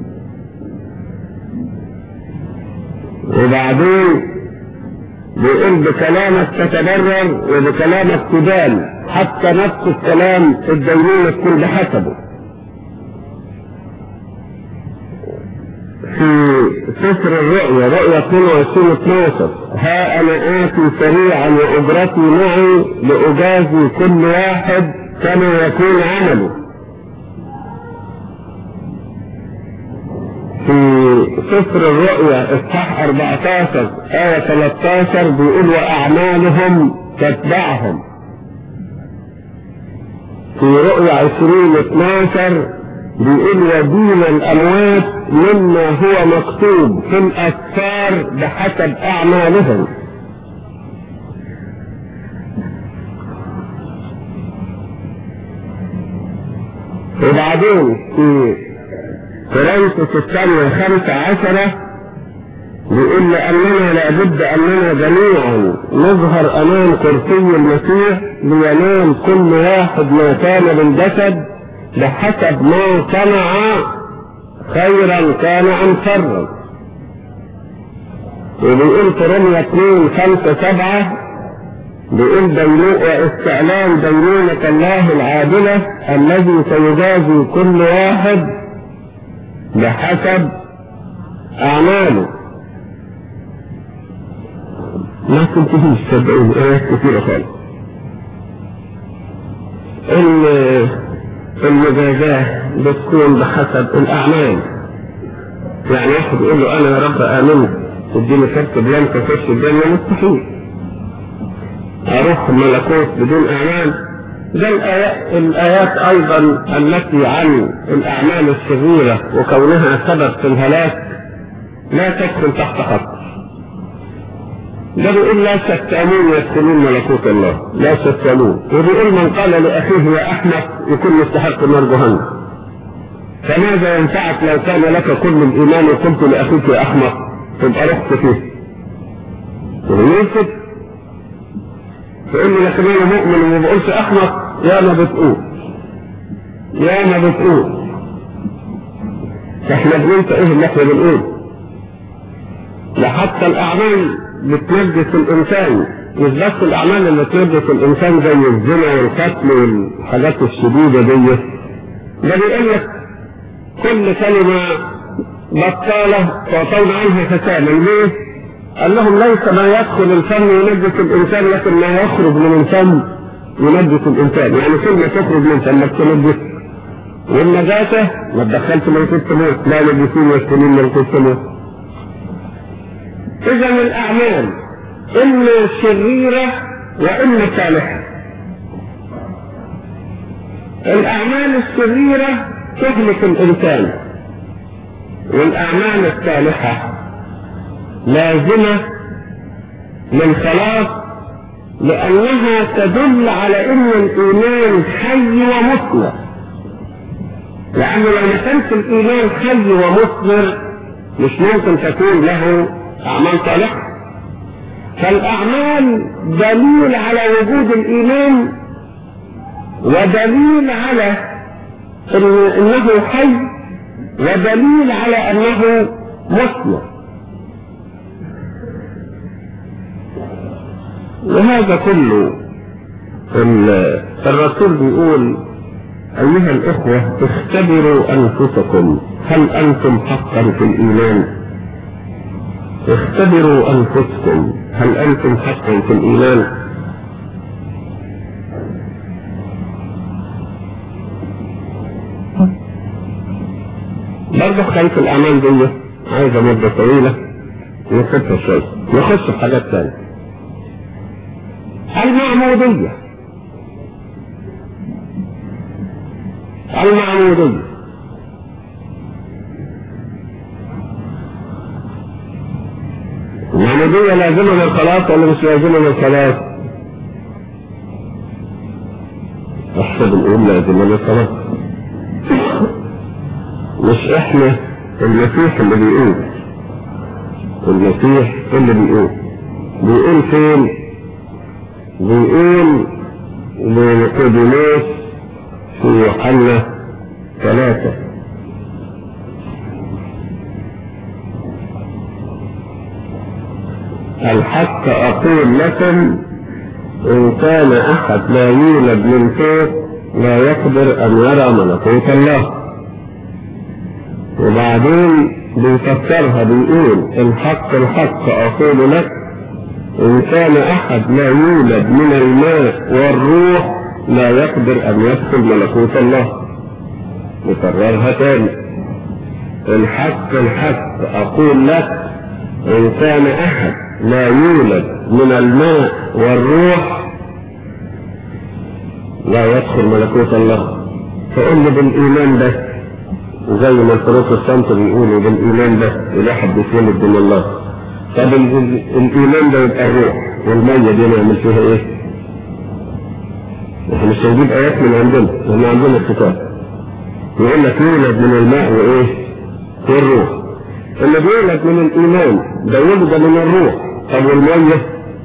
وبعدين بيقول بكلامك تتبرر وبكلامك تدان، حتى نفس الكلام الدينونة تكون بحسبه. في سفر الرؤيا رؤيا 22:12 ها أنا آتي سريعا وأجرتي معي لأجازي كل واحد كما يكون عمله. في سفر الرؤيا اصحاح 14 آية 13 بيقول وأعمالهم تتبعهم. في رؤيا 20:12 بيقول ودين الأموات مما هو مكتوب في الأسفار بحسب أعمالهم. وبعدين في كورنثوس الثانية 15 بيقول لأننا لابد أننا جميعا نظهر أمام كرسي المسيح لينال كل واحد ما كان بالجسد بحسب ما صنع خيرا كان أم شرا. وبيقول في رمية 2:5-7 بيقول استعلان دينونة الله العادلة الذي سيجازي كل واحد بحسب أعماله. ما تنتهيش صدقوني آيات كثيرة خالص. المجازاة بتكون بحسب الأعمال. يعني واحد يقول له أنا يا رب آمنت تديني كرت بلان تخش الجنة، مستحيل. أروح ملكوت بدون أعمال. ده الآيات أيضا التي عن الأعمال الشريرة وكونها سبب في الهلاك لا تدخل تحت خط. ده بيقول لا شتامون يدخلون ملكوت الله، لا شتامون. وبيقول من قال لأخيه يا أحمق يكون مستحق نار جهنم. فماذا ينفعك لو كان لك كل الإيمان وقلت لأخيك يا أحمق تبقى رحت فيه؟ ويوسف تقول لي لكن أنا مؤمن وما بقولش أحمق. يا ما بتقول احنا بننسى ايه اللي احنا بنقول. لحتى الأعمال بتنجس الإنسان، مش بس الأعمال اللي تنجس الإنسان زي الزنا والقتل والحاجات الشديدة دي. ده بيقول لك كل كلمة بطالة تعطون عنها حسابا. ليه؟ قال لهم ليس ما يدخل الفم ينجس الإنسان لكن ما يخرج من الفم ينجس الإنسان. يعني كلمة تخرج من فمك تنجس. والنجاسة ما تدخلت ملكوت موت، لا نجسين يدخلون ملكوت موت. إذا الأعمال إما شريرة وإما صالحة. الأعمال الشريرة تهلك الإنسان، والأعمال الصالحة لازمة للخلاص، لأنها تدل على أن الإيمان حي ومثمر. لأنه لو ما كانش الإيمان حي ومثمر مش ممكن تكون له أعمال صالحة. فالأعمال دليل على وجود الإيمان ودليل على انه حي، ودليل على انه مسلم. وهذا كله الرسول بيقول: ايها الاخوة اختبروا انفسكم هل انتم حقا في الايمان. اختبروا انفسكم هل انتم حقا في الايمان. برضه خلف الاعمال دي عايزة مدة طويلة نخفها شوية، نخش في حاجات تانية. المعمودية لازمة للخلاص ولا مش لازمة للخلاص؟ احسب نقول لازمة للخلاص. مش احنا، المسيح اللي بيقول. المسيح اللي بيقول فين؟ بيقول لنيقوديموس في يوحنا 3: الحق أقول لكم إن كان أحد لا يولد من فوق لا يقدر أن يرى ملكوت الله. وبعدين بيفسرها بيقول: الحق أقول لك إن كان أحد لا يولد من الماء والروح لا يقدر أن يدخل ملكوت الله. نكررها تاني: الحق أقول لك إن كان أحد لا يولد من الماء والروح لا يدخل ملكوت الله. فقل بالإيمان بس، زي ما البروتستانت بيقولوا بالإيمان بس الواحد بيتولد من الله. طب الإيمان ده يبقى الروح والمية دي نعمل فيها إيه؟ احنا مش هنجيب آيات من عندنا، احنا عندنا الكتاب يقول لك يولد من الماء وإيه؟ والروح. اللي بيولد من الإيمان ده يولد من الروح. طب والمية؟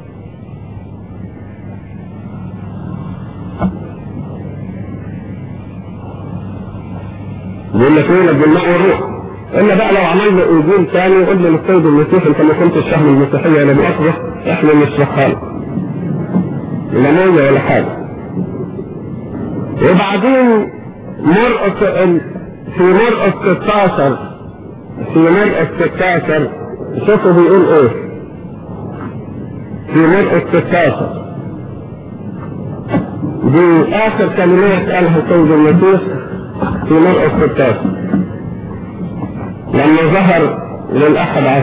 يقول لك يولد من الماء والروح. إلا بقى لو عملنا إنجيل تاني وقلنا للسيد المسيح: أنت ما كنتش فاهم المسيحية ولا مؤاخذة، إحنا مش لا مية ولا حاجة. وبعدين في مرقس 16 شوفوا بيقول ايه في مرقس 16. دي اخر كلمات قالها السيد المسيح في مرقس 16 لما ظهر لل11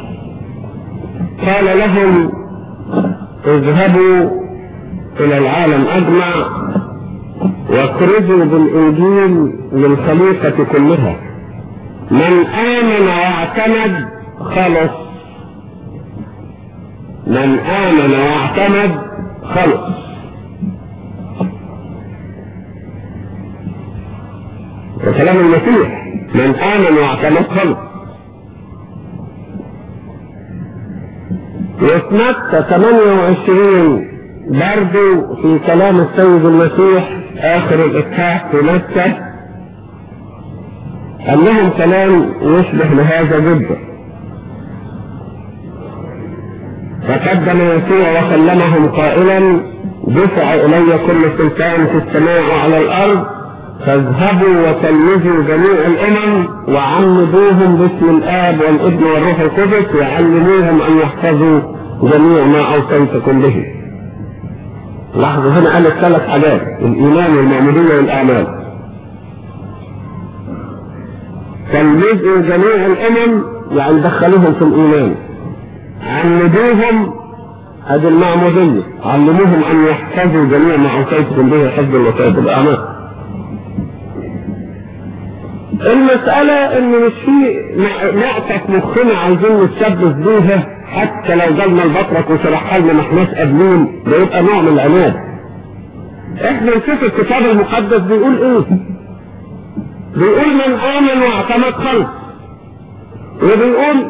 قال لهم: اذهبوا الى العالم اجمع واخرجوا بالانجيل للخليقة كلها، من آمن واعتمد خلص. من آمن واعتمد خلص. وكلام المسيح: من آمن واعتمد خلص. وفي متى 28 برضو في كلام السيد المسيح آخر الإصحاح في متى قال لهم كلام يشبه لهذا جدا. فقدم يسوع وكلمهم قائلا: دفع إلي كل سلطان في السماء وعلى الأرض، فاذهبوا وتلمذوا جميع الأمم وعمدوهم باسم الآب والابن والروح القدس وعلموهم أن يحفظوا جميع ما أوصيتكم به. لاحظوا هنا قالت 3 حاجات: الإيمان والمعمودية والأعمال. تلمذوا جميع الأمم يعني دخلوهم في الإيمان، عمدوهم هذه المعمودية، علموهم أن يحفظوا جميع ما أوصيتكم به حفظ الوصايا والأعمال. المسألة إن مش في نقطة مخنا عايزين نتشبث بيها، حتى لو جالنا البطرك وشرحها لنا ما احناش قابلين، ده يبقى نوع من العناد. احنا نشوف الكتاب المقدس بيقول ايه. بيقول: من آمن واعتمد خلص. وبيقول: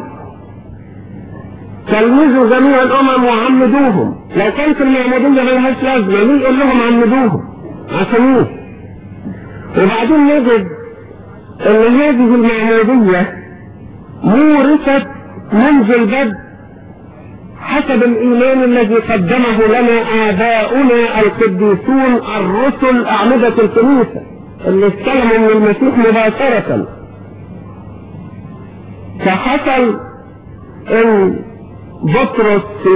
تلمذوا جميع الأمم وعمدوهم. لو كانت المعمودية ملهاش لازمة مين يقول لهم عمدوهم؟ عشان وبعدين نجد ان هذه المعمودية مورثت منذ البدء حسب الايمان الذي قدمه لنا اباؤنا القديسون الرسل اعمدة الكنيسة اللي استلموا من المسيح مباشرة. فحصل ان بطرس في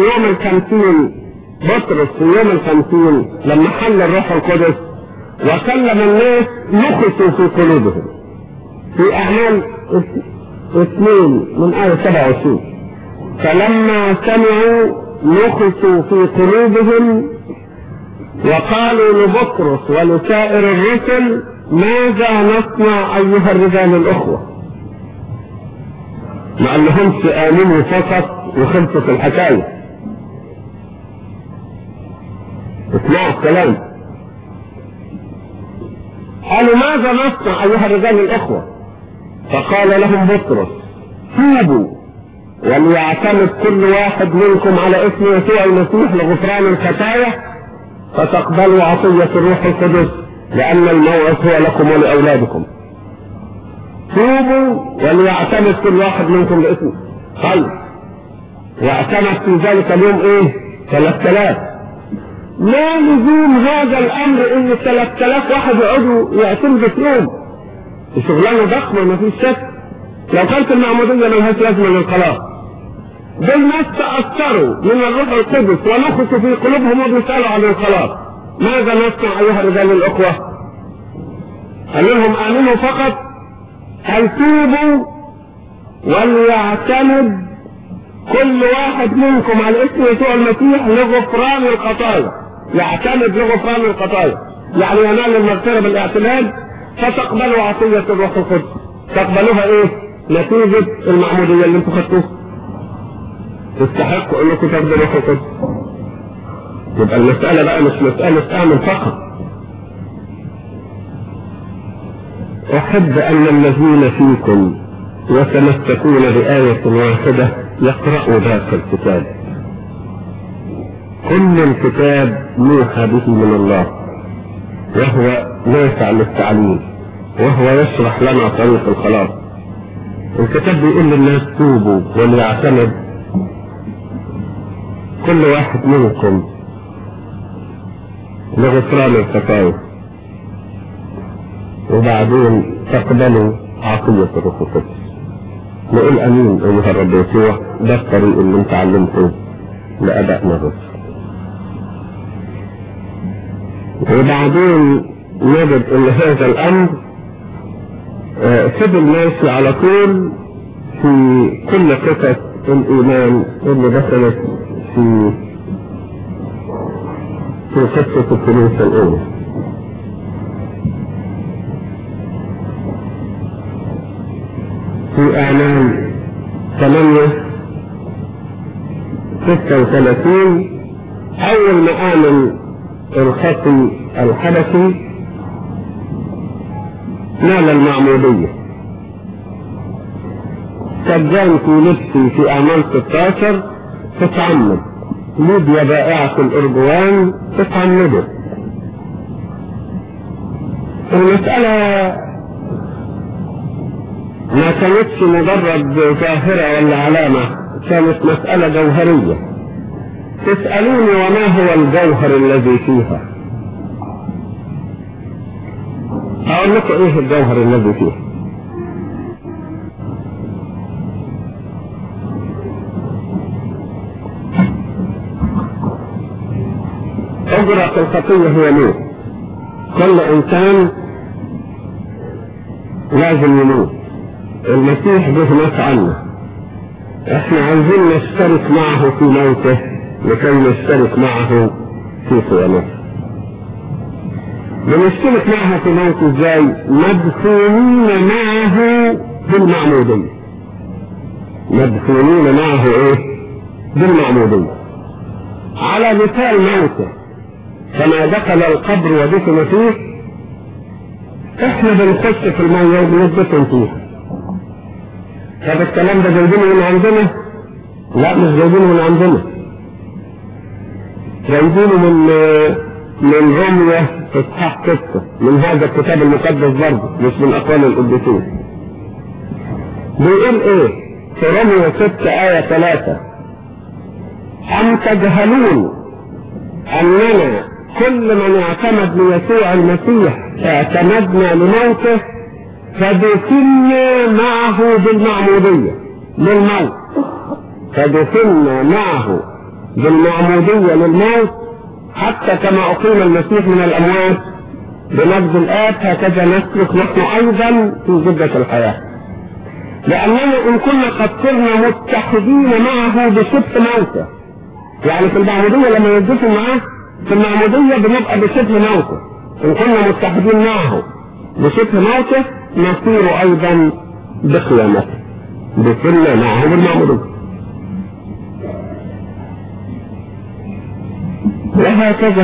يوم الخمسين لما حل الروح القدس وكلم الناس نخسوا في قلوبهم في اعمال 2 من آية 27. فلما سمعوا نخسوا في قلوبهم وقالوا لبطرس ولسائر الرسل ماذا نصنع ايها الرجال الاخوة؟ ما قال لهمش امنوا فقط وخلصت الحكاية. اسمعوا الكلام. قالوا ماذا نصنع ايها الرجال الاخوة؟ فقال لهم بطرس توبوا وليعتمد كل واحد منكم على اسم يسوع المسيح لغفران الخطايا فتقبلوا عطية الروح القدس لأن الموعد هو لكم ولأولادكم. توبوا وليعتمد كل واحد منكم باسمه. طيب واعتمد في ذلك اليوم 3000. ما لزوم هذا الامر ان 3000 واحد يقعدوا يعتمدوا في يوم؟ شغلانه ضخمه ما فيش شك. لو كانت المعموديه ملهاش لازمه للخلاص. دول ناس تاثروا من الروح القدس ونخسوا في قلوبهم وبيسالوا عن الخلاص. ماذا نصنع ايها الرجال الاخوه؟ قال لهم امنوا فقط. هل توبوا وليعتمد كل واحد منكم على اسم يسوع المسيح لغفران الخطايا. يعتمد لغفران الخطايا يعني ينال المغفرة بالاعتماد فتقبلوا عطية الروح القدس. تقبلوها نتيجة المعمودية اللي انتوا خدتوها. تستحقوا انكم تاخدوا الروح القدس. يبقى المسألة بقى مش مسألة آمن فقط. احب ان الذين فيكم يتمسكون بآية واحدة يقرأوا ذاك الكتاب. كل الكتاب موحى به من الله وهو نافع للتعليم وهو يشرح لنا طريق الخلاص. الكتاب بيقول للناس توبوا وليعتمد كل واحد منكم لغفران الخطايا وبعدين تقبلوا عطية الروح القدس. نقول امين ايها الرب يسوع. ده الطريق اللي انت علمته لابائنا الرسل. وبعدين نجد ان هذا الامر فضل ماشي على طول في كل قصص الايمان اللي دخلت في قصة الكنيسة الاولى. في اعلام 8:36 اول ما امن الخطي الحبشي نال المعمودية. سجان في نفسي في اعمال 16 تتعمد. ليبيا بائعة الارجوان تتعمدت. المسألة ما كانتش مجرد ظاهرة ولا علامة، كانت مسألة جوهرية. تسألوني وما هو الجوهر الذي فيها؟ أقول لكم إيه الجوهر الذي فيها. أجرة الخطية هي موت. كل إنسان لازم يموت. المسيح جه مات عنا. احنا عايزين نشترك معه في موته لكي نشترك معه في قيامته. بنشترك معه في موته ازاي؟ مدفونين معه بالمعمودية. مدفونين معه بالمعمودية. على مثال موته كما دخل القبر ودفن فيه، احنا بنخش في المية وبندفن فيها. طب الكلام ده جايبينه من عندنا؟ لا، مش جايبينه من عندنا، جايبينه من من رمية اصحاح 6 من هذا الكتاب المقدس برضه، مش من اقوال القديسين. بيقول ايه في رمية 6 آية 3: أم تجهلون أننا كل من اعتمد ليسوع المسيح اعتمدنا لموته، فدفنا معه بالمعمودية للموت، فدفنا معه بالمعمودية للموت، حتى كما أقيم المسيح من الأموات بمجد الآب هكذا نسلك نحن أيضا في جدة الحياة. لأننا إن كنا قد صرنا متحدين معه بشبه موته، يعني في المعمودية لما يدفن معاه في المعمودية بنبقى بشبه موته، إن كنا متحدين معه بشبه موته نصير أيضا بقيامته، دفنا معه بالمعمودية. وهكذا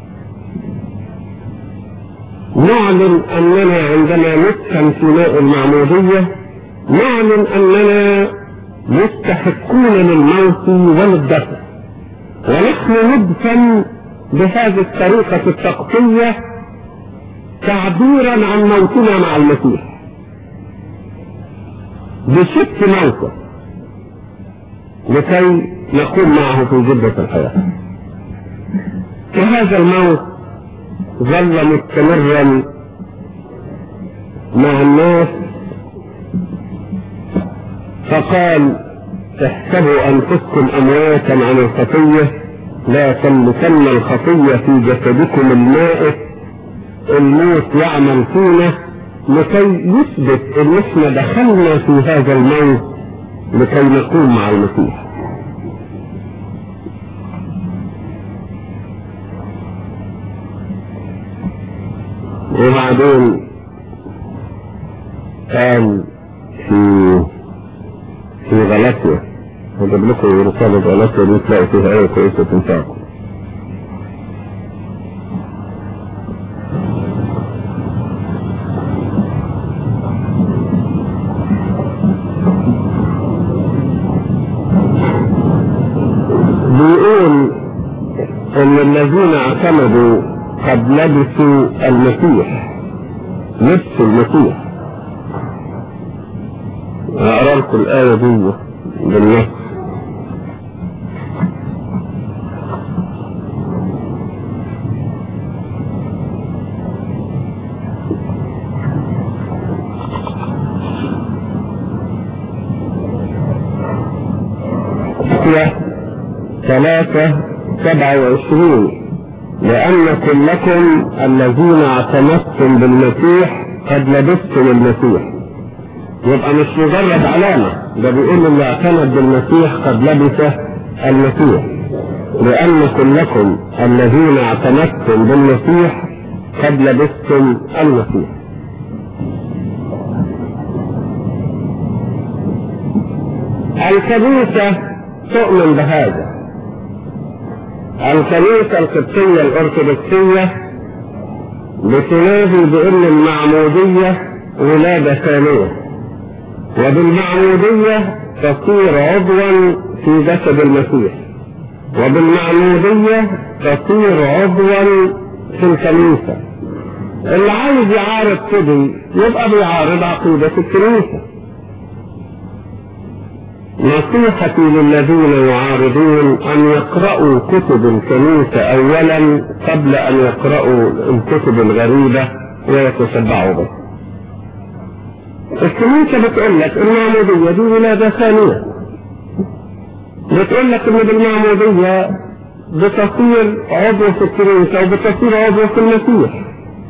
نعلن أننا عندما ندفن في ماء المعمودية نعلن أننا مستحقون للموت وللدفن، ونحن ندفن بهذه الطريقة التقطية تعبيرا عن موتنا مع المسيح بشبه موته لكي نكون معه في جدة الحياة. وهذا الموت ظل مستمرا مع الناس، فقال: احسبوا أنفسكم أمواتا عن الخطية، لا تملكن الخطية في جسدكم المائت، الموت يعمل فينا، لكي يثبت ان احنا دخلنا في هذا الموت لكي نكون مع المسيح. وبعدين قال في غلاطيا، هجيب لكم رسالة غلاطيا دي تلاقوا فيها آية كويسة تنفعكم. بيقول ان الذين اعتمدوا قد لبسوا المسيح، لبسوا المسيح. اقرا لكم الايه دي بالنص: ثلاثة 27: لأنكم لكم الذين اعتمدتم بالمسيح قد لبستم المسيح. يبقى مش مجرد علامة، ده بيقول اللي اعتمد بالمسيح قد لبس المسيح. لأنكم لكم الذين اعتمدتم بالمسيح قد لبستم المسيح. الكنيسة تؤمن بهذا. الكنيسة القبطية الأرثوذكسية بتنادي بأن المعمودية ولادة ثانية، وبالمعمودية تصير عضوا في جسد المسيح، وبالمعمودية تصير عضوا في الكنيسة. اللي عايز يعارض كده يبقى بيعارض عقيدة الكنيسة. نصيحتي للذين يعارضون أن يقرأوا كتب الكنيسة أولا قبل أن يقرأوا الكتب الغريبة ويتشبعوا بها. الكنيسة بتقول لك المعمودية دي ولادة ثانية، بتقول لك إن بالمعمودية بتصير عضو في الكنيسة وبتصير عضو في المسيح،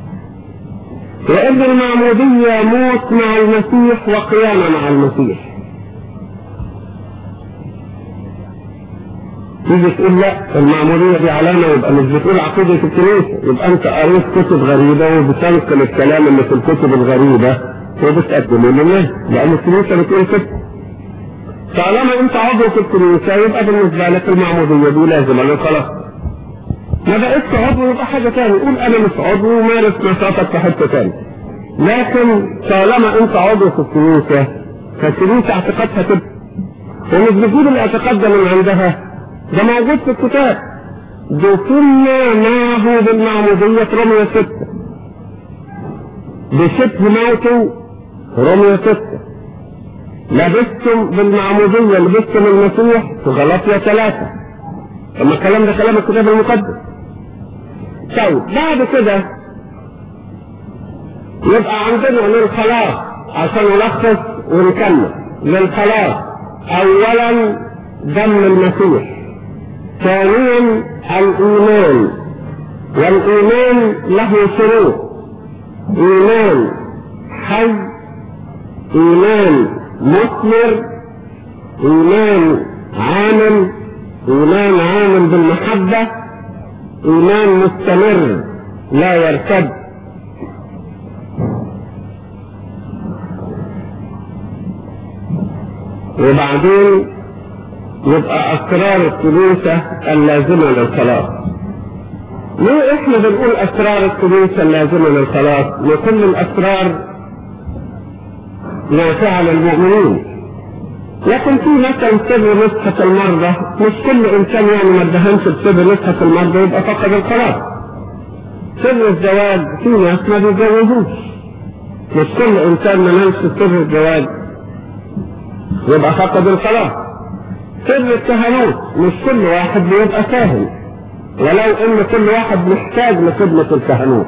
وإن المعمودية موت مع المسيح وقيامة مع المسيح. تيجي تقول لا المعمودية دي علامة، يبقى مش بتقول عقيدة الكنيسة، يبقى انت قريت كتب غريبة وبتنقل الكلام اللي في الكتب الغريبة وبتقدمه للناس، لأن الكنيسة بتقول كده. طالما انت عضو في الكنيسة يبقى بالنسبة لك المعمودية دي لازم، انا خلاص ما بقتش عضو يبقى حاجة تانية، قول انا مش عضو ومارس نشاطك في حتة تانية. لكن طالما انت عضو في الكنيسة فالكنيسة اعتقادها كده، ومش بتجيب الاعتقاد ده من عندها، ده موجود في الكتاب. دفنا معه بالمعمودية رمية 6 بشبه موته رمية 6 لبستم بالمعمودية لبستم المسيح في غلاطية 3. اما الكلام ده كلام الكتاب المقدس. طيب بعد كده يبقى عندنا للخلاص عشان نلخص ونكمل. للخلاص اولا دم المسيح، ثانيا الايمان، والايمان له شروط: ايمان حي، ايمان مثمر، ايمان عامل، ايمان عامل بالمحبة، ايمان مستمر لا يرتد. وبعدين يبقى اسرار الكنيسة اللازمة للخلاص. ليه احنا بنقول اسرار الكنيسة اللازمة للخلاص؟ لكل الاسرار نافعة للمؤمنين، لكن في مثلا سر نسخة المرضى، مش كل انسان يعني ما ادهنش بسر نسخة المرضى يبقى فقد الخلاص. سر الزواج في ناس ما بيتجوزوش، مش كل انسان ما نالش سر الزواج يبقى فقد الخلاص. سر الكهنوت مش كل واحد بيبقى كاهن، ولو ان كل واحد محتاج لخدمة الكهنوت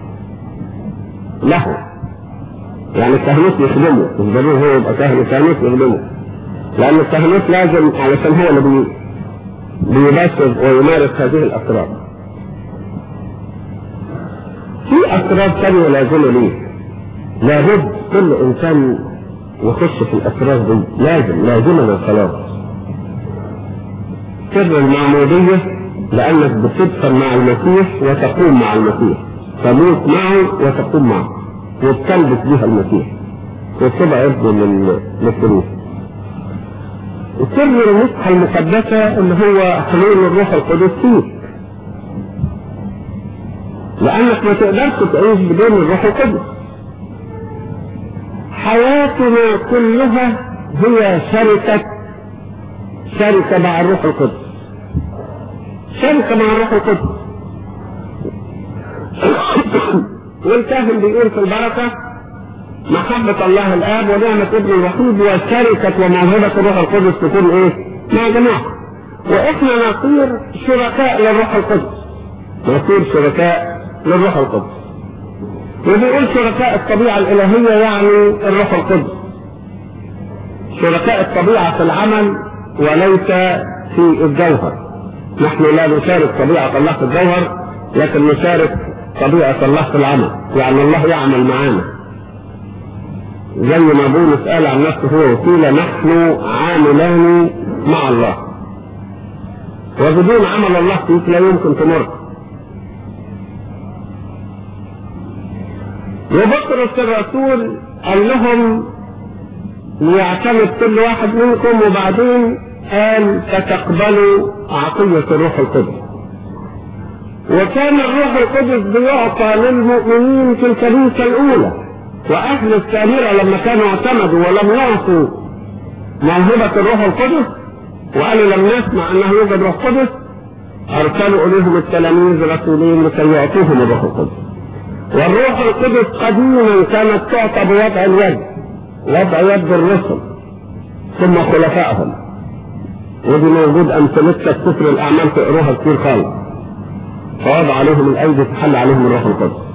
له، يعني الكهنوت يخدمه، مش ضروري هو يبقى كاهن، الكهنوت يخدمه، لأن الكهنوت لازم علشان هو اللي بيباشر ويمارس هذه الأسرار. في أسرار ثانية لازمة ليه، لابد كل إنسان يخش في الأسرار دي، لازمة للخلاص. سر المعمودية لأنك بتدفن مع المسيح وتقوم مع المسيح، تموت معه وتقوم معه وتلبس بها المسيح وتبقى ابن للكنيسة. سر المسحة المقدسة اللي هو حلول الروح القدس فيك، لأنك ما تقدرش تعيش بدون الروح القدس. حياتنا كلها هي شركة مع الروح القدس، شركة مع الروح القدس. والكاهن بيقول في البركة: محبة الله الآب ونعمة ابن الوحيد وشركة وموهبة الروح القدس تكون ايه؟ مع جماعة. واحنا نصير شركاء للروح القدس، نصير شركاء للروح القدس. وبيقول شركاء الطبيعة الإلهية يعني الروح القدس، شركاء الطبيعة في العمل وليس في الجوهر. نحن لا نشارك طبيعة الله في الجوهر، لكن نشارك طبيعة الله في العمل، يعني الله يعمل معانا. زي ما بولس قال عن نفسه هو وسيلة: نحن عاملان مع الله، وبدون عمل الله فيك لا يمكن تمر. وبطرس الرسول قال لهم ليعتمد كل واحد منكم، وبعدين قال: فتقبلوا عطية الروح القدس. وكان الروح القدس بيعطى للمؤمنين في الكنيسة الأولى، وأهل السامرة لما كانوا اعتمدوا ولم يعطوا موهبة الروح القدس وقالوا لم نسمع أنه يوجد روح قدس، أرسلوا إليهم التلاميذ رسولين لكي يعطوهم الروح القدس. والروح القدس قديما كانت تعطى بوضع اليد، وضع يد الرسل ثم خلفائهم، ودي موجود أمثلتها في سفر الأعمال تقروها كتير خالص. فوضع عليهم الأيدي تحل عليهم الروح القدس.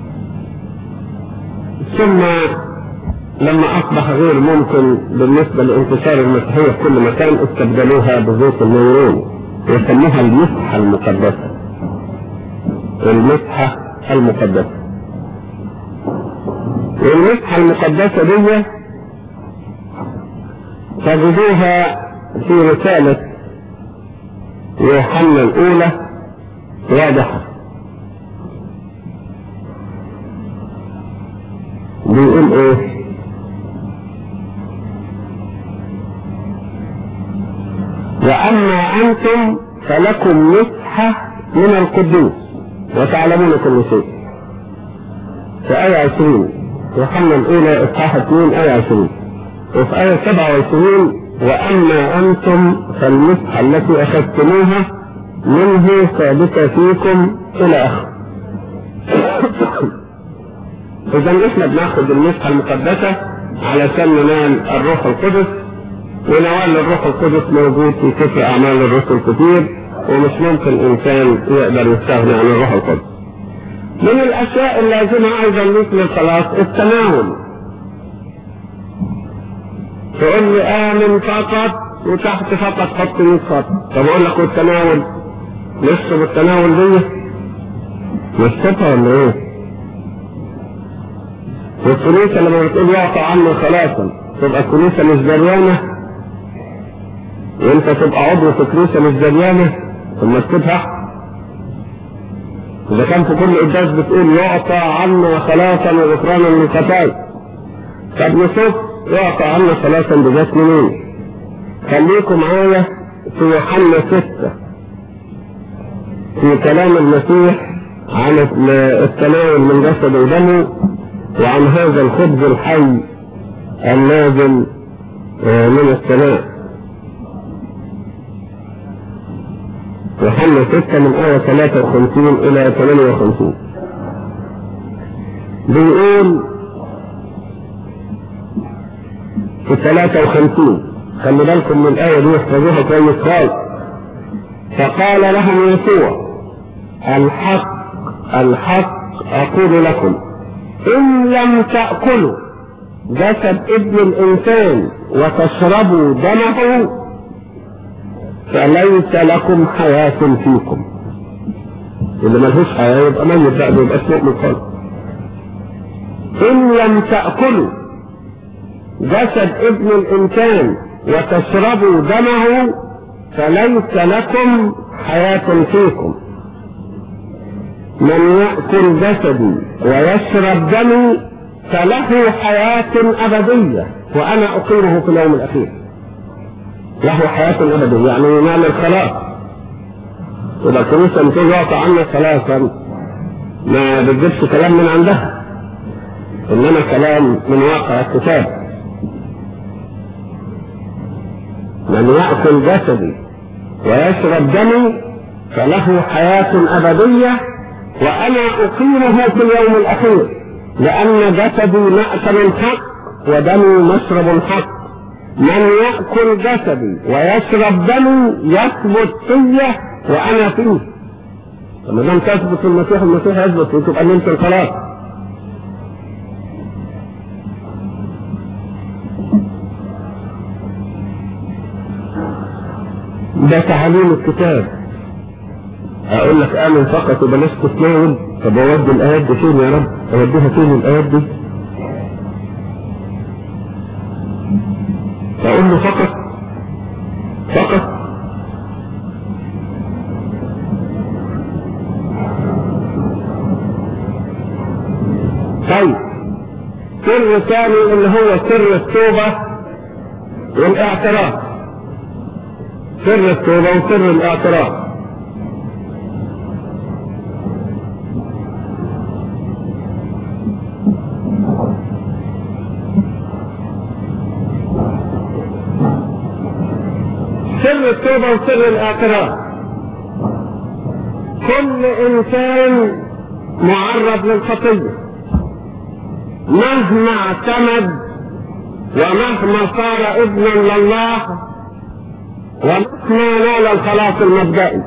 ثم لما أصبح غير ممكن بالنسبة لانتشار المسيحية في كل مكان، استبدلوها بزيت النيرون وسموها المسحة المقدسة. المسحة المقدسة، والمسحة المقدسة دي تجدوها في رسالة يوحنا الأولى واضحة. بيقول ايه؟ وأما أنتم فلكم مسحة من القدوس وتعلمون كل شيء. في آية 20 يوحنا الأولى إصحاح 2 آية 20. وفي آية 27: وأما أنتم فالمسحة التي أخذتموها منه ثابتة فيكم إلى آخره. إذا إحنا بناخد المسحة المقدسة علشان ننال الروح القدس، ونوال الروح القدس موجود في سفر أعمال الرسل كتير، ومش ممكن إنسان يقدر يستغني عن الروح القدس. من الأشياء اللازمة أيضا مثل الخلاص التناول. تقول لي آمن فقط وتحت فقط حط 100 خط. طب أقول لك التناول نشرب التناول دي نشربها ولا إيه؟ والكنيسة لما بتقول يعطى عنه خلاصا تبقى الكنيسة مش دريانة، وانت تبقى عضو في الكنيسة مش دريانة ثم تكتبها. إذا كان في كل قداس بتقول يعطى عنا خلاصا وغفرانا للخطايا، طب نشوف يعطى عنا خلاصا بجات منين. خليكم معايا في يوحنا 6 في كلام المسيح عن التناول من جسد ودمه وعن هذا الخبز الحي النازل من السماء. يوحنا 6 من آية 53 إلى 58 بيقول في 53، خلي بالكم من الآية دي احفظوها كويس خالص. فقال لهم يسوع الحق الحق أقول لكم إن لم تأكلوا جسد ابن الإنسان وتشربوا دمه فليس لكم حياة فيكم. اللي ملهوش حياة يبقى ميت بقى، يبقى اسمه مؤمن خالص. إن لم تأكلوا جسد ابن الإنسان وتشربوا دمه فليس لكم حياة فيكم. من يأكل جسدي ويشرب دمي فله حياة أبدية وأنا أقيمه في اليوم الأخير. له حياة أبدية يعني ينال الخلاص. إذا الكنيسة بتقول يعطى عنا خلاصا ما بتجيبش كلام من عندها، إنما كلام من واقع الكتاب. من يأكل جسدي ويشرب دمي فله حياة أبدية وأنا أقيمه في اليوم الأخير، لأن جسدي مأكل حق ودمي مشرب حق. من يأكل جسدي ويشرب دمي يثبت فيه وأنا فيه. لما دام تثبت المسيح يثبت فيه تبقى نمت الخلاص. ده تعليم الكتاب. اقول لك امن فقط وبلاش تتناول. طب اودي الايات دي فين يا رب؟ اوديها فين الايات دي؟ اقول له فقط طيب سر ثاني اللي هو سر التوبة والاعتراف. سر التوبة وسر الاعتراف. سر التوبة وسر الاعتراف. كل انسان معرض للخطية مهما اعتمد ومهما صار ابنا لله ومهما نال الخلاص المبدئي.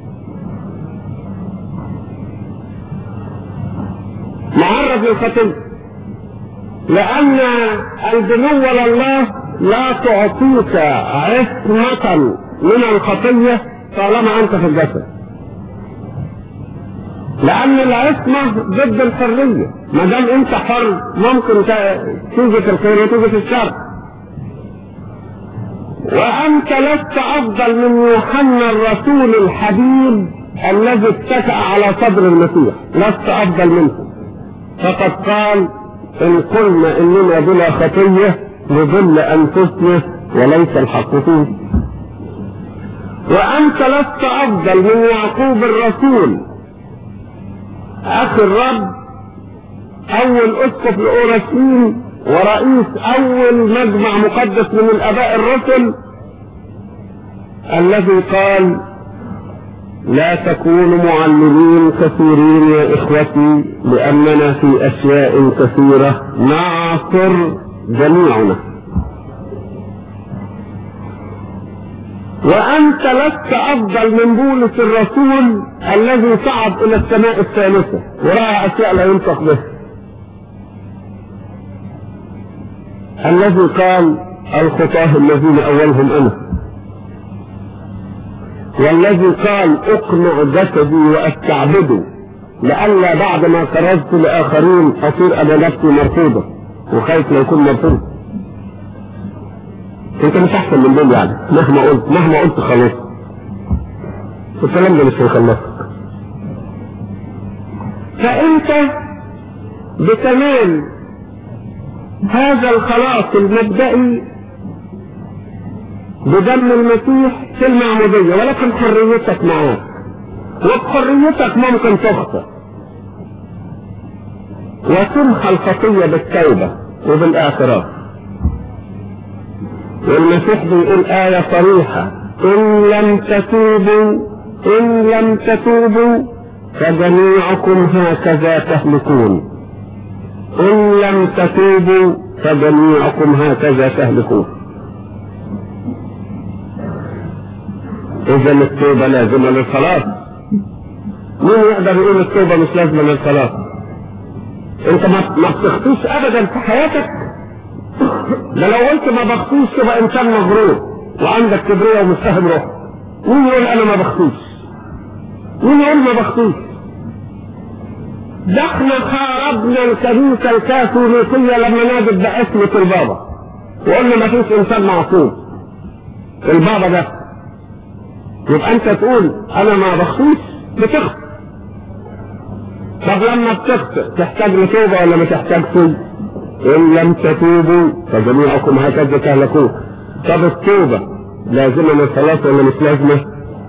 معرض للخطية لأن البنوة لله لا تعطيك عصمة من الخطية طالما أنت في الجسد، لأن العصمة ضد الحرية. ما دام أنت حر ممكن توجد الخير وتوجد الشر. وأنت لست أفضل من يوحنا الرسول الحبيب الذي اتكأ على صدر المسيح، لست أفضل منه. فقد قال إن قلنا إننا بلا خطية نضل أنفسنا وليس الحق فيه. وأنت لست أفضل من يعقوب الرسول أخي الرب، أول أسقف لأورشليم ورئيس أول مجمع مقدس من الآباء الرسل، الذي قال لا تكونوا معلمين كثيرين يا إخوتي، لأننا في أشياء كثيرة نعثر جميعنا. وأنت لست أفضل من بولس الرسول الذي صعد إلى السماء الثالثة ورأى أشياء لا ينطق بها، الذي قال الخطاه الذين أولهم أنا، والذي قال أقنع جسدي وأستعبده لئلا بعد ما كرزت لآخرين أصير أنا نفسي مرفوضة، وخايف لا يكون مرفوض. انت مش احسن من دول يعني، مهما قلت خلاص الكلام ده مش هيخلصك. فانت بتنال هذا الخلاص المبدئي بدم المسيح في المعمودية، ولكن حريتك معاك، وبحريتك ممكن تخطئ وتمحى الخطية بالتوبة وبالاعتراف. والمسيح بيقول آية صريحة: إن لم تتوبوا فجميعكم هكذا تهلكون. إن لم تتوبوا فجميعكم هكذا تهلكون. إذا التوبة لازمة للخلاص. مين يقدر يقول التوبة مش لازمة للخلاص؟ أنت ما بتخطيش أبدا في حياتك. ده لو قلت ما بخطيش تبقى انسان مغرور وعندك كبرياء ومش فاهم روحك. مين يقول انا ما بخطيش؟ مين يقول ما بخطيش؟ ده احنا خربنا الكنيسه الكاثوليكيه لما نادت باسمة البابا وقلنا ما فيش انسان معصوم. البابا ده يبقى انت تقول انا ما بخطيش؟ بتخطئ. طب لما بتخطئ تحتاج لتوبه ولا ما تحتاجش؟ إن لم تتوبوا فجميعكم هكذا تهلكون. طب التوبة لازمة للخلاص ولا مش لازمة؟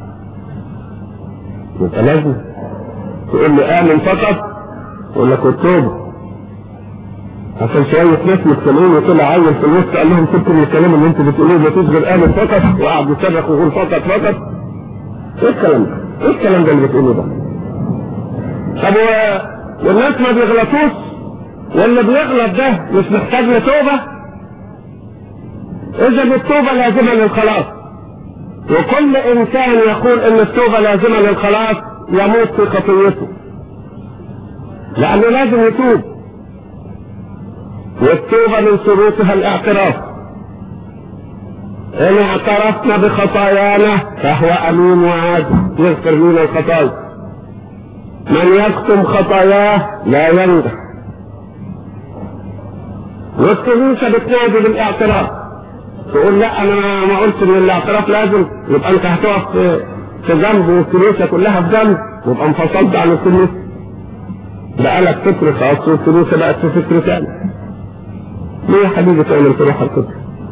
مش لازمة. تقول لي آمن فقط، أقول لك التوبة. عشان شوية ناس مجتمعين وطلع عيل في الوسط قال لهم سبتوا من الكلام اللي انتوا بتقولوه ده غير آمن فقط، وقعد يصرخ ويقول فقط. إيه الكلام ده؟ إيه الكلام ده اللي بتقولوه ده؟ طب والناس ما بيغلطوش؟ واللي بيغلط ده مش محتاج لتوبة؟ إذا التوبة لازمة للخلاص، وكل إنسان يقول إن التوبة لازمة للخلاص يموت في خطيته، لأنه لازم يتوب. والتوبة من شروطها الاعتراف. إن اعترفنا بخطايانا فهو أمين وعادل يغفر لنا الخطايا. من يكتم خطاياه لا ينجح. والكنيسة بتنادي بالاعتراف، تقول لا انا ما قلت ان الاعتراف لازم، يبقى انت هتقف في جنب والكنيسة كلها في جنب، يبقى انفصلت عن الكنيسة. بقالك فكر خاص والكنيسة بقت في فكر ثاني. ليه يا حبيبي تعمل تروح الكتب؟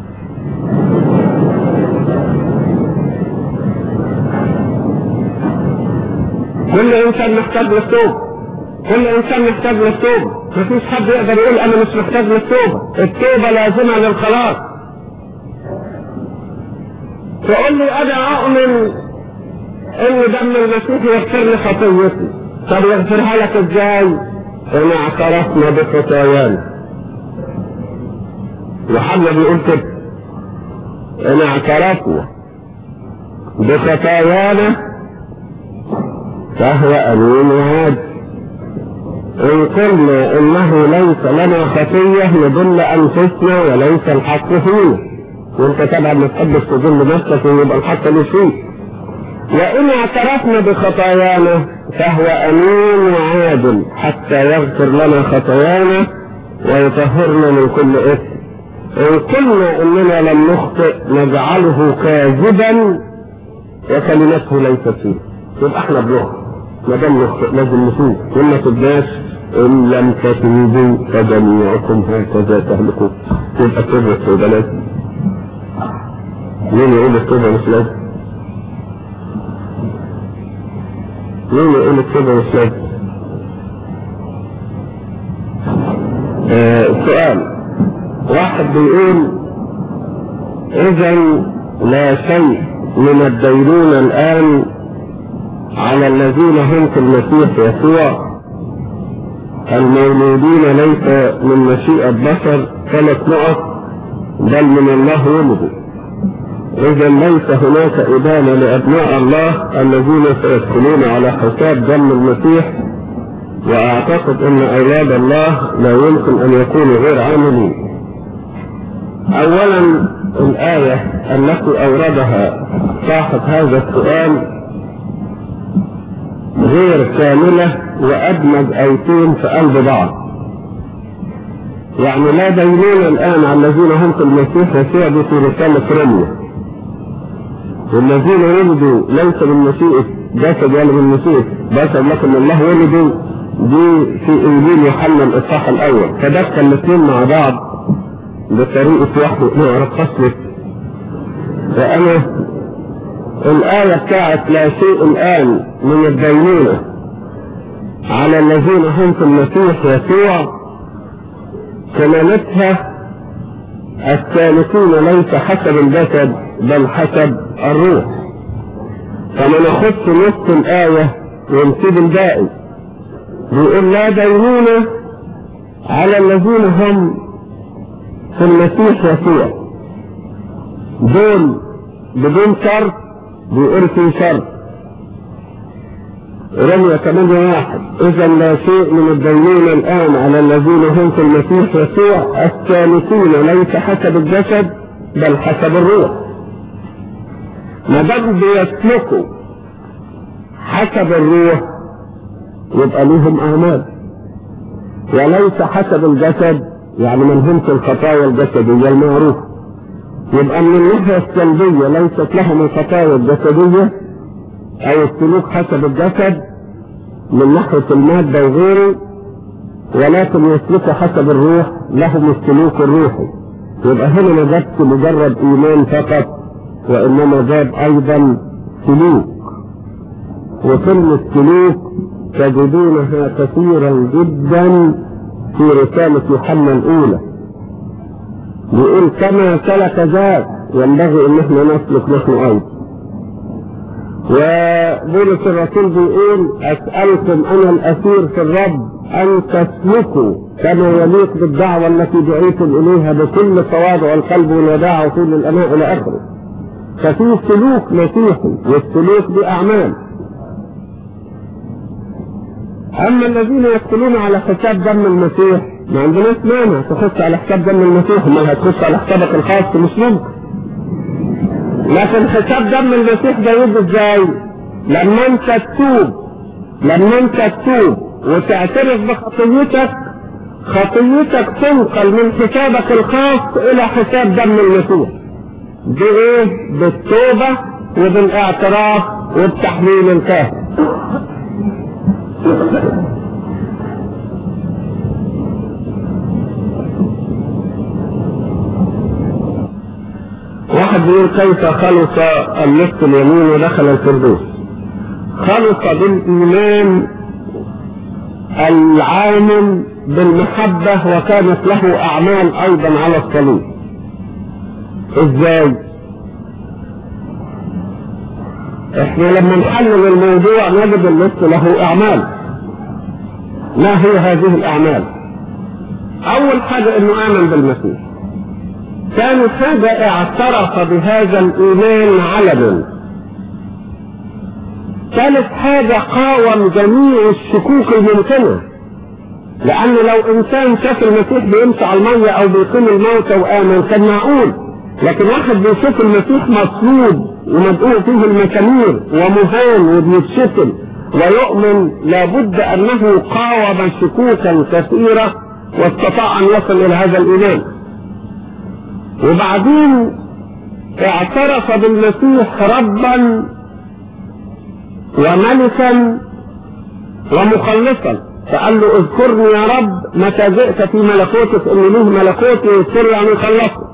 كل انسان محتاج للتوبة، كل انسان محتاج للتوبة. مفيش حد يقدر يقول انا مش محتاج للتوبة. التوبة لازمة للخلاص. تقول لي انا اؤمن ان دم المسيح يغفر لي خطيتي. طب يغفرها لك ازاي؟ ان اعترفنا بخطايانا. يوحنا بيقول كده: ان اعترفنا بخطايانا فهو امين وعادل. إن قلنا إنه ليس لنا خطية نضل أنفسنا وليس الحق فينا. وأنت طبعا ما تحبش تضل نفسك ويبقى الحق مش فيك. وإن اعترفنا بخطايانا فهو أمين وعادل حتى يغفر لنا خطايانا ويطهرنا من كل إثم. إن قلنا إننا لم نخطئ نجعله كاذبا وكلمته ليست فيه. يبقى إحنا بنخطئ. ما دام نخطئ لازم نتوب. وما تبقاش إن لم تتوبوا فجميعكم هكذا تهلكون. يبقى التوبة لازم. مين يقول التوبة مش لازم؟ مين يقول التوبة مش لازم؟ سؤال واحد بيقول: إذا لا شيء من الدينونة الآن على الذين هم في المسيح يسوع المولودين ليس من مشيئة بشر 3 نقط بل من الله ولدوا. إذا ليس هناك إدانة لأبناء الله الذين سيدخلون على حساب دم المسيح، وأعتقد أن أولاد الله لا يمكن أن يكونوا غير عاملين. أولا الآية التي أوردها صاحب هذا السؤال غير كاملة وأدمج آيتين في قلب بعض. يعني لا دينون الآن على الذين هم في المسيح يسوع دي في رسالة روميا، والذين ولدوا ليس من مشيئة جسد ولا من مشيئة بشر لكن الله ولدوا دي في إنجيل يوحنا الإصحاح الأول. فدخل الاثنين مع بعض بطريقة واحدة نعرف خصلة. فأنا الآية بتاعت لا شيء الآن من الدينونة على الذين هم في المسيح يسوع كلمتها الثالثون ليس حسب الجسد بل حسب الروح. فما ناخدش نص الآية ونسيب الباقي. بيقول لا دينونة على الذين هم في المسيح يسوع، دول بدون شرط. بيقول في شرط رمية 8:1 إذا لا شيء من الدينونة الآن على الذين هم في المسيح يسوع الثالثون ليس حسب الجسد بل حسب الروح. ما دام بيسلكوا حسب الروح يبقى لهم أعمال، وليس حسب الجسد يعني ما لهمش الخطايا الجسدية المعروفة. يبقى من الناحية السلبية ليست لهم الخطايا الجسدية أو السلوك حسب الجسد من ناحية المادة وغيره، ولكن يسلكوا حسب الروح لهم السلوك الروحي. يبقى هنا ما جابش مجرد إيمان فقط، وإنما جاب أيضا سلوك. وكلمة سلوك تجدونها كثيرا جدا في رسالة يوحنا الأولى. يقول كما سلك ذاك ينبغي ان احنا نسلك نحن ايضا. وبولس الرسول بيقول اسألكم انا الاسير في الرب ان تسلكوا كما يليق بالدعوة التي دعيتم اليها بكل تواضع القلب والوداع وطول الاناء الى اخره. ففي سلوك مسيحي، والسلوك باعمال. اما الذين يدخلون على حساب دم المسيح ما عندناش مانع تخش على حساب دم المسيح، ما هتخش على حسابك الخاص مش ممكن. لكن حساب دم المسيح ده يجي ازاي؟ لما انت تتوب وتعترف بخطيتك، خطيتك تنقل من حسابك الخاص الى حساب دم المسيح. دي ايه؟ بالتوبة وبالاعتراف وبتحليل الكاهن. واحد بيقول كيف خلص النصف اليمين ودخل الفردوس؟ خلص بالإيمان العامل بالمحبة وكانت له أعمال أيضا على الصليب. إزاي؟ إحنا لما نحلل الموضوع نجد النصف له أعمال. ما هي هذه الأعمال؟ أول حاجة إنه آمن بالمسيح. ثاني حاجة اعترف بهذا الإيمان علنا. ثالث حاجة قاوم جميع الشكوك الممكنة، لأن لو إنسان شاف المسيح بيمشي على المية أو بيقيم الموتى وآمن كان معقول، لكن واحد بيشوف المسيح مصلوب ومدقوق فيه المسامير ومهان وبيتشتم ويؤمن، لابد أنه قاوم شكوكا كثيرة واستطاع أن يصل إلى هذا الإيمان. وبعدين اعترف بالمسيح ربا وملكا ومخلصا، فقال له اذكرني يا رب متى جئت في ملكوتك، ان له ملكوتي يذكر يعني يخلصه.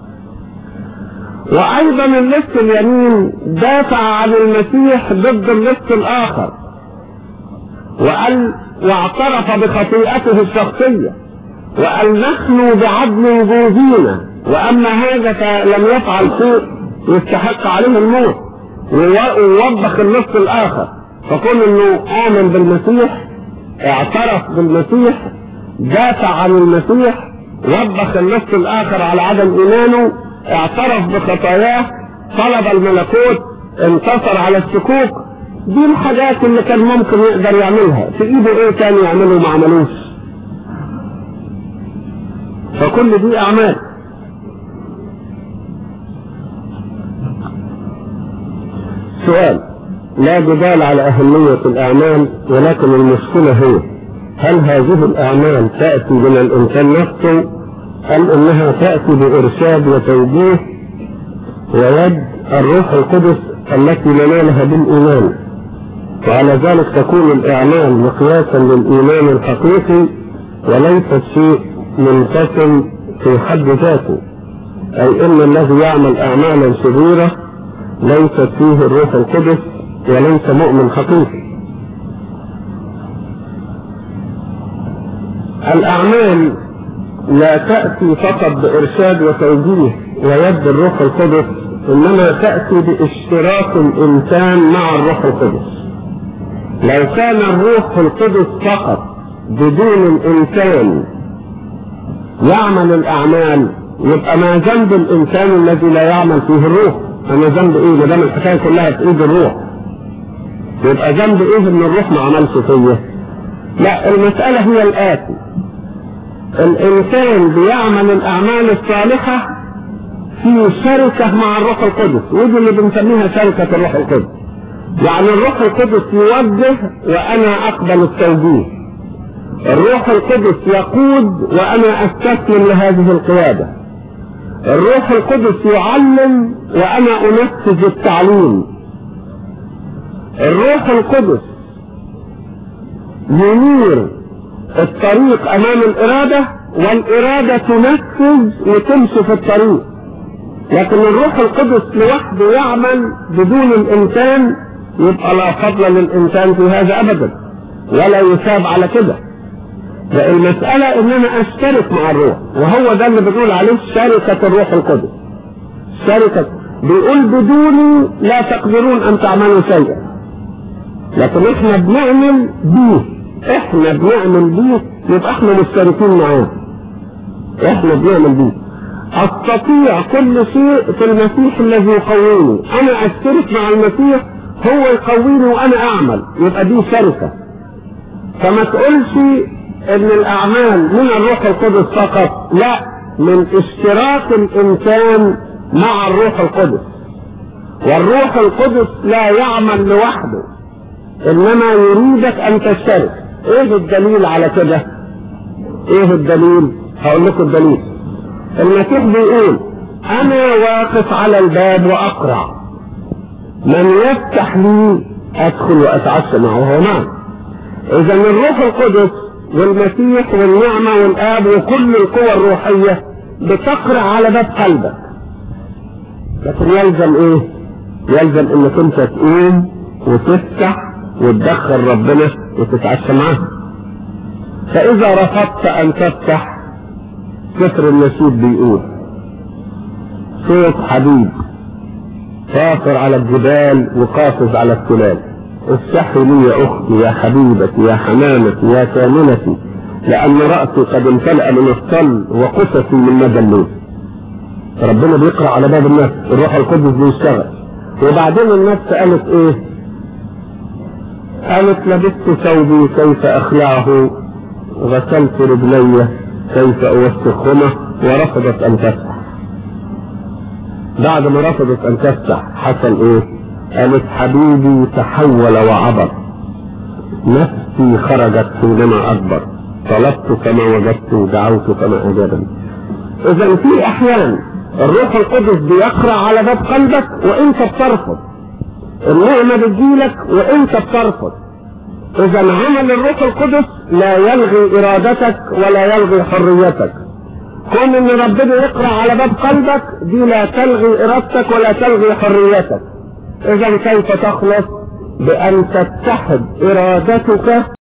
وايضا اللص اليمين دافع عن المسيح ضد اللص الاخر وقال واعترف بخطيئته الشخصية وقال نحن بعدل جوزينا، واما هذا فلم يفعل شيء يستحق عليه الموت، ووبخ اللص الاخر. فكون انه آمن بالمسيح، اعترف بالمسيح، دافع عن المسيح، وبخ النص الآخر على عدم إيمانه، اعترف بخطاياه، طلب الملكوت، انتصر على الشكوك، دي الحاجات اللي كان ممكن يقدر يعملها. في ايده ايه تاني يعمله ما عملوش؟ فكل دي اعمال. سؤال: لا جدال على أهمية الأعمال، ولكن المشكلة هي هل هذه الأعمال تأتي من الإنسان نفسه أم أنها تأتي بإرشاد وتوجيه ويد الروح القدس التي ننالها بالإيمان؟ وعلى ذلك تكون الأعمال مقياسا للإيمان الحقيقي وليست شيء منفصل في حد ذاته، أي أن الذي يعمل أعمالا شريرة ليست فيه الروح القدس وليس مؤمن حقيقي. الأعمال لا تأتي فقط بإرشاد وتوجيه ويد الروح القدس، إنما تأتي باشتراك الإنسان مع الروح القدس. لو كان الروح القدس فقط بدون الإنسان يعمل الأعمال، يبقى ما ذنب الإنسان الذي لا يعمل فيه الروح؟ أنا ذنب إيه؟ ما دام الحكاية كلها في إيد الروح، يبقى ذنب إيه إن الروح ما عملش فيه؟ لا، المسألة هي الآتي: الإنسان بيعمل الأعمال الصالحة في شركة مع الروح القدس، ودي اللي بنسميها شركة الروح القدس. يعني الروح القدس يوجه وأنا أقبل التوجيه، الروح القدس يقود وأنا أستسلم لهذه القيادة، الروح القدس يعلم وأنا أنفذ التعليم، الروح القدس ينير الطريق أمام الإرادة والإرادة تنفذ وتمشي في الطريق. لكن الروح القدس لوحده يعمل بدون الإنسان، يبقى لا فضل للإنسان في هذا أبدا ولا يثاب على كده. المسألة إن أنا أشترك مع الروح، وهو ده اللي بنقول عليه شركة الروح القدس. شركة بيقول بدوني لا تقدرون أن تعملوا شيئا، لكن إحنا بنعمل بيه، إحنا بنعمل بيه، يبقى إحنا مشتركين معاه، إحنا بنعمل بيه. أستطيع كل شيء في المسيح الذي يقويني، أنا أشترك مع المسيح، هو يقويني وأنا أعمل، يبقى دي شركة. فما تقولش ان الاعمال من الروح القدس فقط، لا، من اشتراك الانسان مع الروح القدس. والروح القدس لا يعمل لوحده، انما يريدك ان تشترك. ايه الدليل على كده؟ ايه الدليل؟ هقول لكم الدليل. المسيح بيقول: انا واقف على الباب واقرع، من يفتح لي ادخل واتعشى معه. هو نعم. اذا الروح القدس والمسيح والنعمة والآب وكل القوى الروحية بتقرع على باب قلبك، لكن يلزم ايه؟ يلزم انك انت تقوم وتفتح وتدخل ربنا وتتعشى معاه. فاذا رفضت ان تفتح، سفر النشيد بيقول: صوت حبيب قاصر على الجبال وقافز على التلال، افتحي لي يا اختي يا حبيبتي يا حمامتي يا كاملتي، لان رأسي قد امتلأ من الصل وقصتي من مدى الليل. ربنا بيقرأ على باب النفس، الروح القدس بيشتغل. وبعدين النفس قالت ايه؟ قالت: لبست ثوبي كيف اخلعه، غسلت رجلي كيف اوسخهما، ورفضت ان تفتح. بعد ما رفضت ان تفتح حصل ايه؟ قالت: حبيبي تحول وعبر، نفسي خرجت حينما أكبر، طلبت كما وجدت، دعوت كما أجابني. إذا في أحيان الروح القدس بيقرأ على باب قلبك وأنت بترفض، النعمة بتجيلك وأنت بترفض. إذا عمل الروح القدس لا يلغي إرادتك ولا يلغي حريتك. كون إن ربنا يقرأ على باب قلبك دي لا تلغي إرادتك ولا تلغي حريتك. إذا كيف تخلص؟ بأن تتحد إرادتك